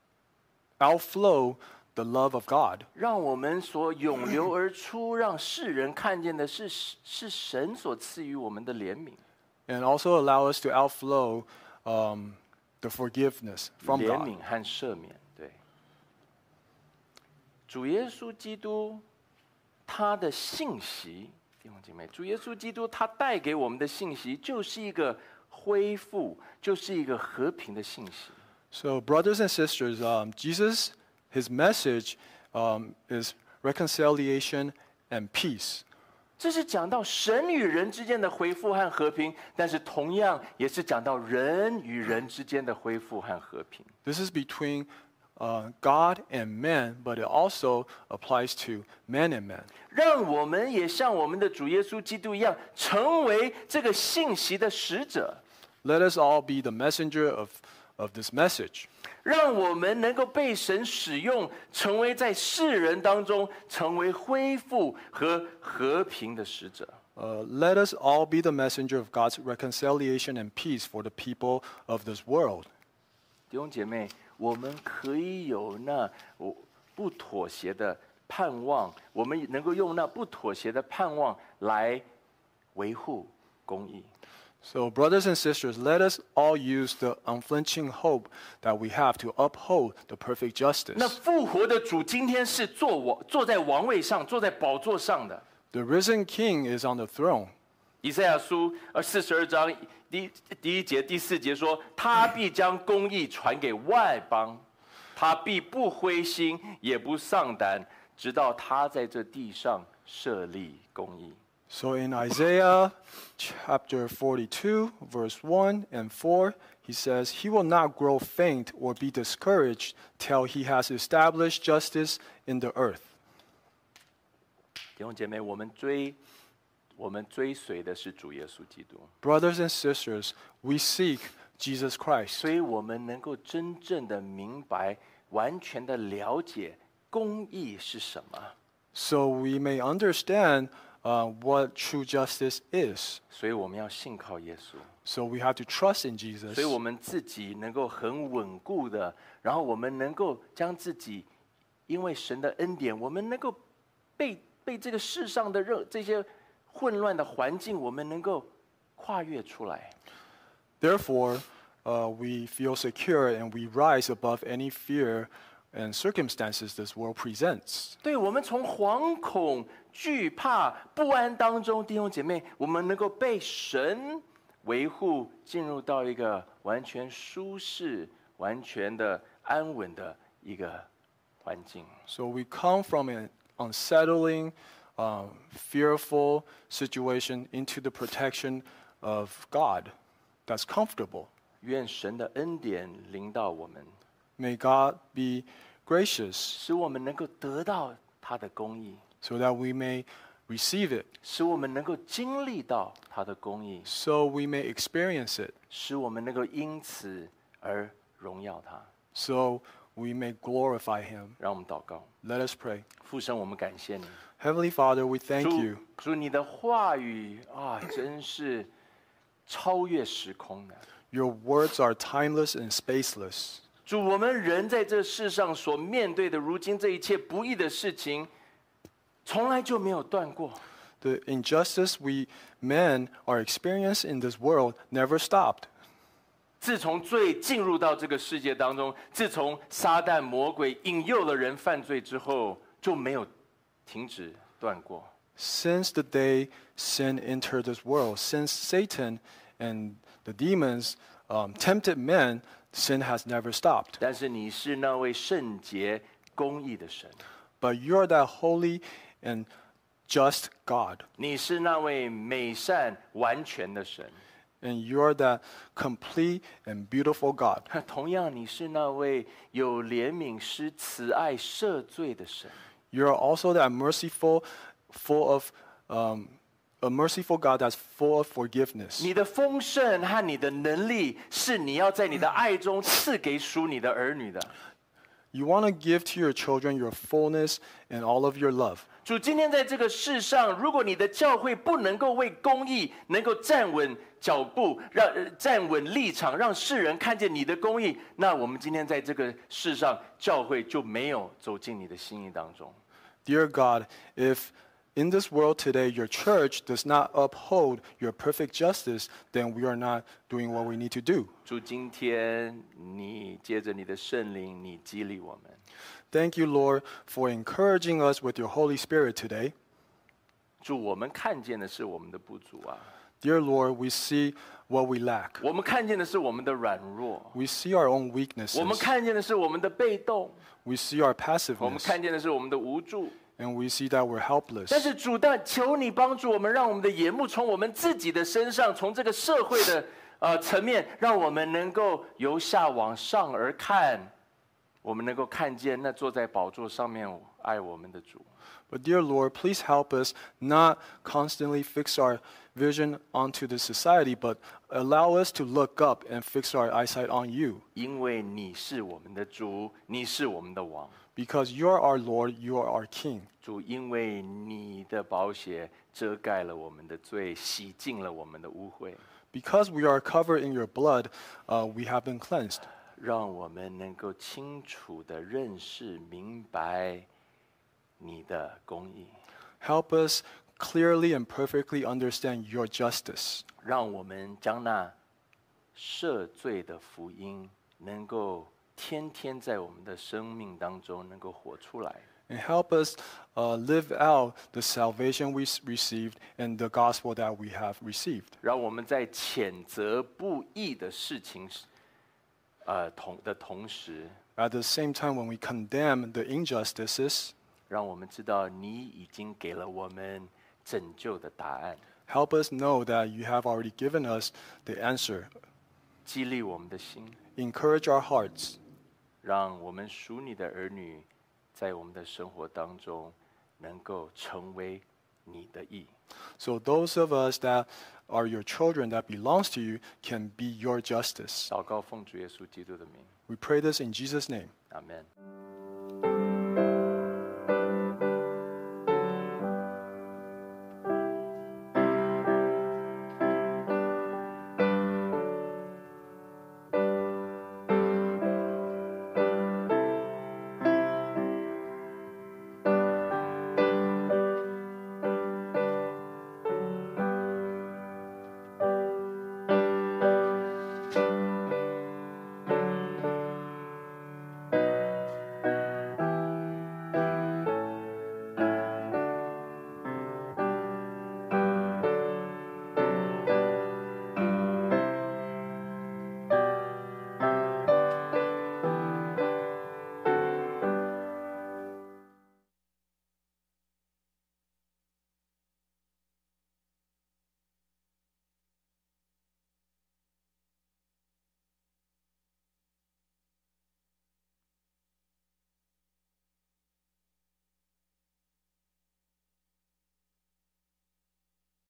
outflow the love of God. 让我们所涌流而出，让世人看见的是是神所赐予我们的怜悯。 And also allow us to outflow um, the forgiveness from 怜 God. 悯和赦免，对。主耶稣基督他的信息，弟兄姐妹，主耶稣基督他带给我们的信息，就是一个恢复，就是一个和平的信息。 So, brothers and sisters, um, Jesus, his message um, is reconciliation and peace. 这是讲到神与人之间的恢复和和平，但是同样也是讲到人与人之间的恢复和和平。 This is between uh, God and man, but it also applies to man and man. 让我们也像我们的主耶稣基督一样，成为这个信息的使者。 Let us all be the messenger of, of this message. 让我们能够被神使用，成为在世人当中成为恢复和和平的使者。 Uh, let us all be the messenger of God's reconciliation and peace for the people of this world. 弟兄姐妹，我们可以有那不妥协的盼望，我们能够用那不妥协的盼望来维护公义。 So, brothers and sisters, let us all use the unflinching hope that we have to uphold the perfect 那 justice. 复活的主今天是坐王坐在王位上，坐在宝座上的。 The risen King is on the throne. 以赛亚书呃四十二章第第一节第四节说，他必将公义传给外邦，他必不灰心也不丧胆，直到他在这地上设立公义。 So in Isaiah chapter forty-two, verse one and four, he says, He will not grow faint or be discouraged till he has established justice in the earth. 弟兄姐妹，我们追我们追随的是主耶稣基督， Brothers and sisters, we seek Jesus Christ. 所以我们能够真正的明白、完全的了解公义是什么。 So we may understand uh, what true justice is. 所以我们要信靠耶稣。 So we have to trust in Jesus. 所以我们自己能够很稳固的，然后我们能够将自己，因为神的恩典，我们能够被被这个世上的热这些混乱的环境，我们能够跨越出来。 Therefore, uh, we feel secure and we rise above any fear and circumstances this world presents. 对，我们从惶恐、惧怕、不安当中，弟兄姐妹，我们能够被神维护，进入到一个完全舒适、完全的安稳的一个环境。 So we come from an unsettling, um, fearful situation into the protection of God that's comfortable. 愿神的恩典临到我们， May God be gracious 使我们能够得到他的公义， so that we may receive it, 使我们能够经历到他的公义， so we may experience it, 使我们能够因此而荣耀他。 so we may glorify Him. 让我们祷告， Let us pray. 父神，我们感谢你。 Heavenly Father, we thank 主 you. 主，你的话语啊，真是超越时空的。 Your words are timeless and spaceless. 主，我们人在这世上所面对的，如今这一切不义的事情，从来就没有断过。 The injustice we men are experiencing in this world never stopped. 自从罪进入到这个世界当中，自从撒旦魔鬼引诱了人犯罪之后，就没有停止断过。 Since the day sin entered this world, since Satan and the demons um, tempted men, sin has never stopped. 但是你是那位圣洁公义的神， But you're that holy and just God. 你是那位美善完全的神。 And you're that complete and beautiful God. 同样，你是那位有怜悯、施慈爱、赦罪的神。 You're also that merciful, full of um, a merciful God that's full of forgiveness. 你的丰盛和你的能力，是你要在你的爱中赐给属你的儿女的。 You want to give to your children your fullness and all of your love. 主，今天在这个世上，如果你的教会不能够为公义能够站稳脚步，让、呃、站稳立场，让世人看见你的公义，那我们今天在这个世上，教会就没有走进你的心意当中。 Dear God, if in this world today your church does not uphold your perfect justice, then we are not doing what we need to do. 主，今天你借着你的圣灵，你激励我们。 Thank you, Lord, for encouraging us with your Holy Spirit today. 主，我们看见的是我们的不足啊， Dear Lord, we see what we lack. 我们看见的是我们的软弱， We see our own 我们 weaknesses. 看见的是我们的被动， We see our 我们 passiveness. 看见的是我们的无助。 And we see that we're helpless. 但是主，但求你帮助我们，让我们的眼目从我们自己的身上，从这个社会的呃层面，让我们能够由下往上而看， 我们能够看见那坐在宝座上面爱我们的主。 But dear Lord, please help us not constantly fix our vision onto the society, but allow us to look up and fix our eyesight on you. 因为你是我们的主，你是我们的王。 Because you are our Lord, you are our King. 主，因为你的宝血遮盖了我们的罪，洗净了我们的污秽， Because we are covered in your blood, uh, we have been cleansed. 让我们能够清楚地认识、明白你的公义， Help us clearly and perfectly understand your justice. 让我们将那赦罪的福音能够天天在我们的生命当中能够活出来。 And help us uh, live out the salvation we s- received and the gospel that we have received. 让我们在谴责不义的事情，呃同的同时， At the same time, when we condemn the injustices, 让我们知道你已经给了我们拯救的答案， help us know that you have already given us the answer. 激励我们的心， Encourage our hearts. 让我们属你的儿女，在我们的生活当中能够成为你的义。 So those of us that are your children that belongs to you can be your justice. 祷告奉主耶稣基督的名， We pray this in Jesus' name. 阿门。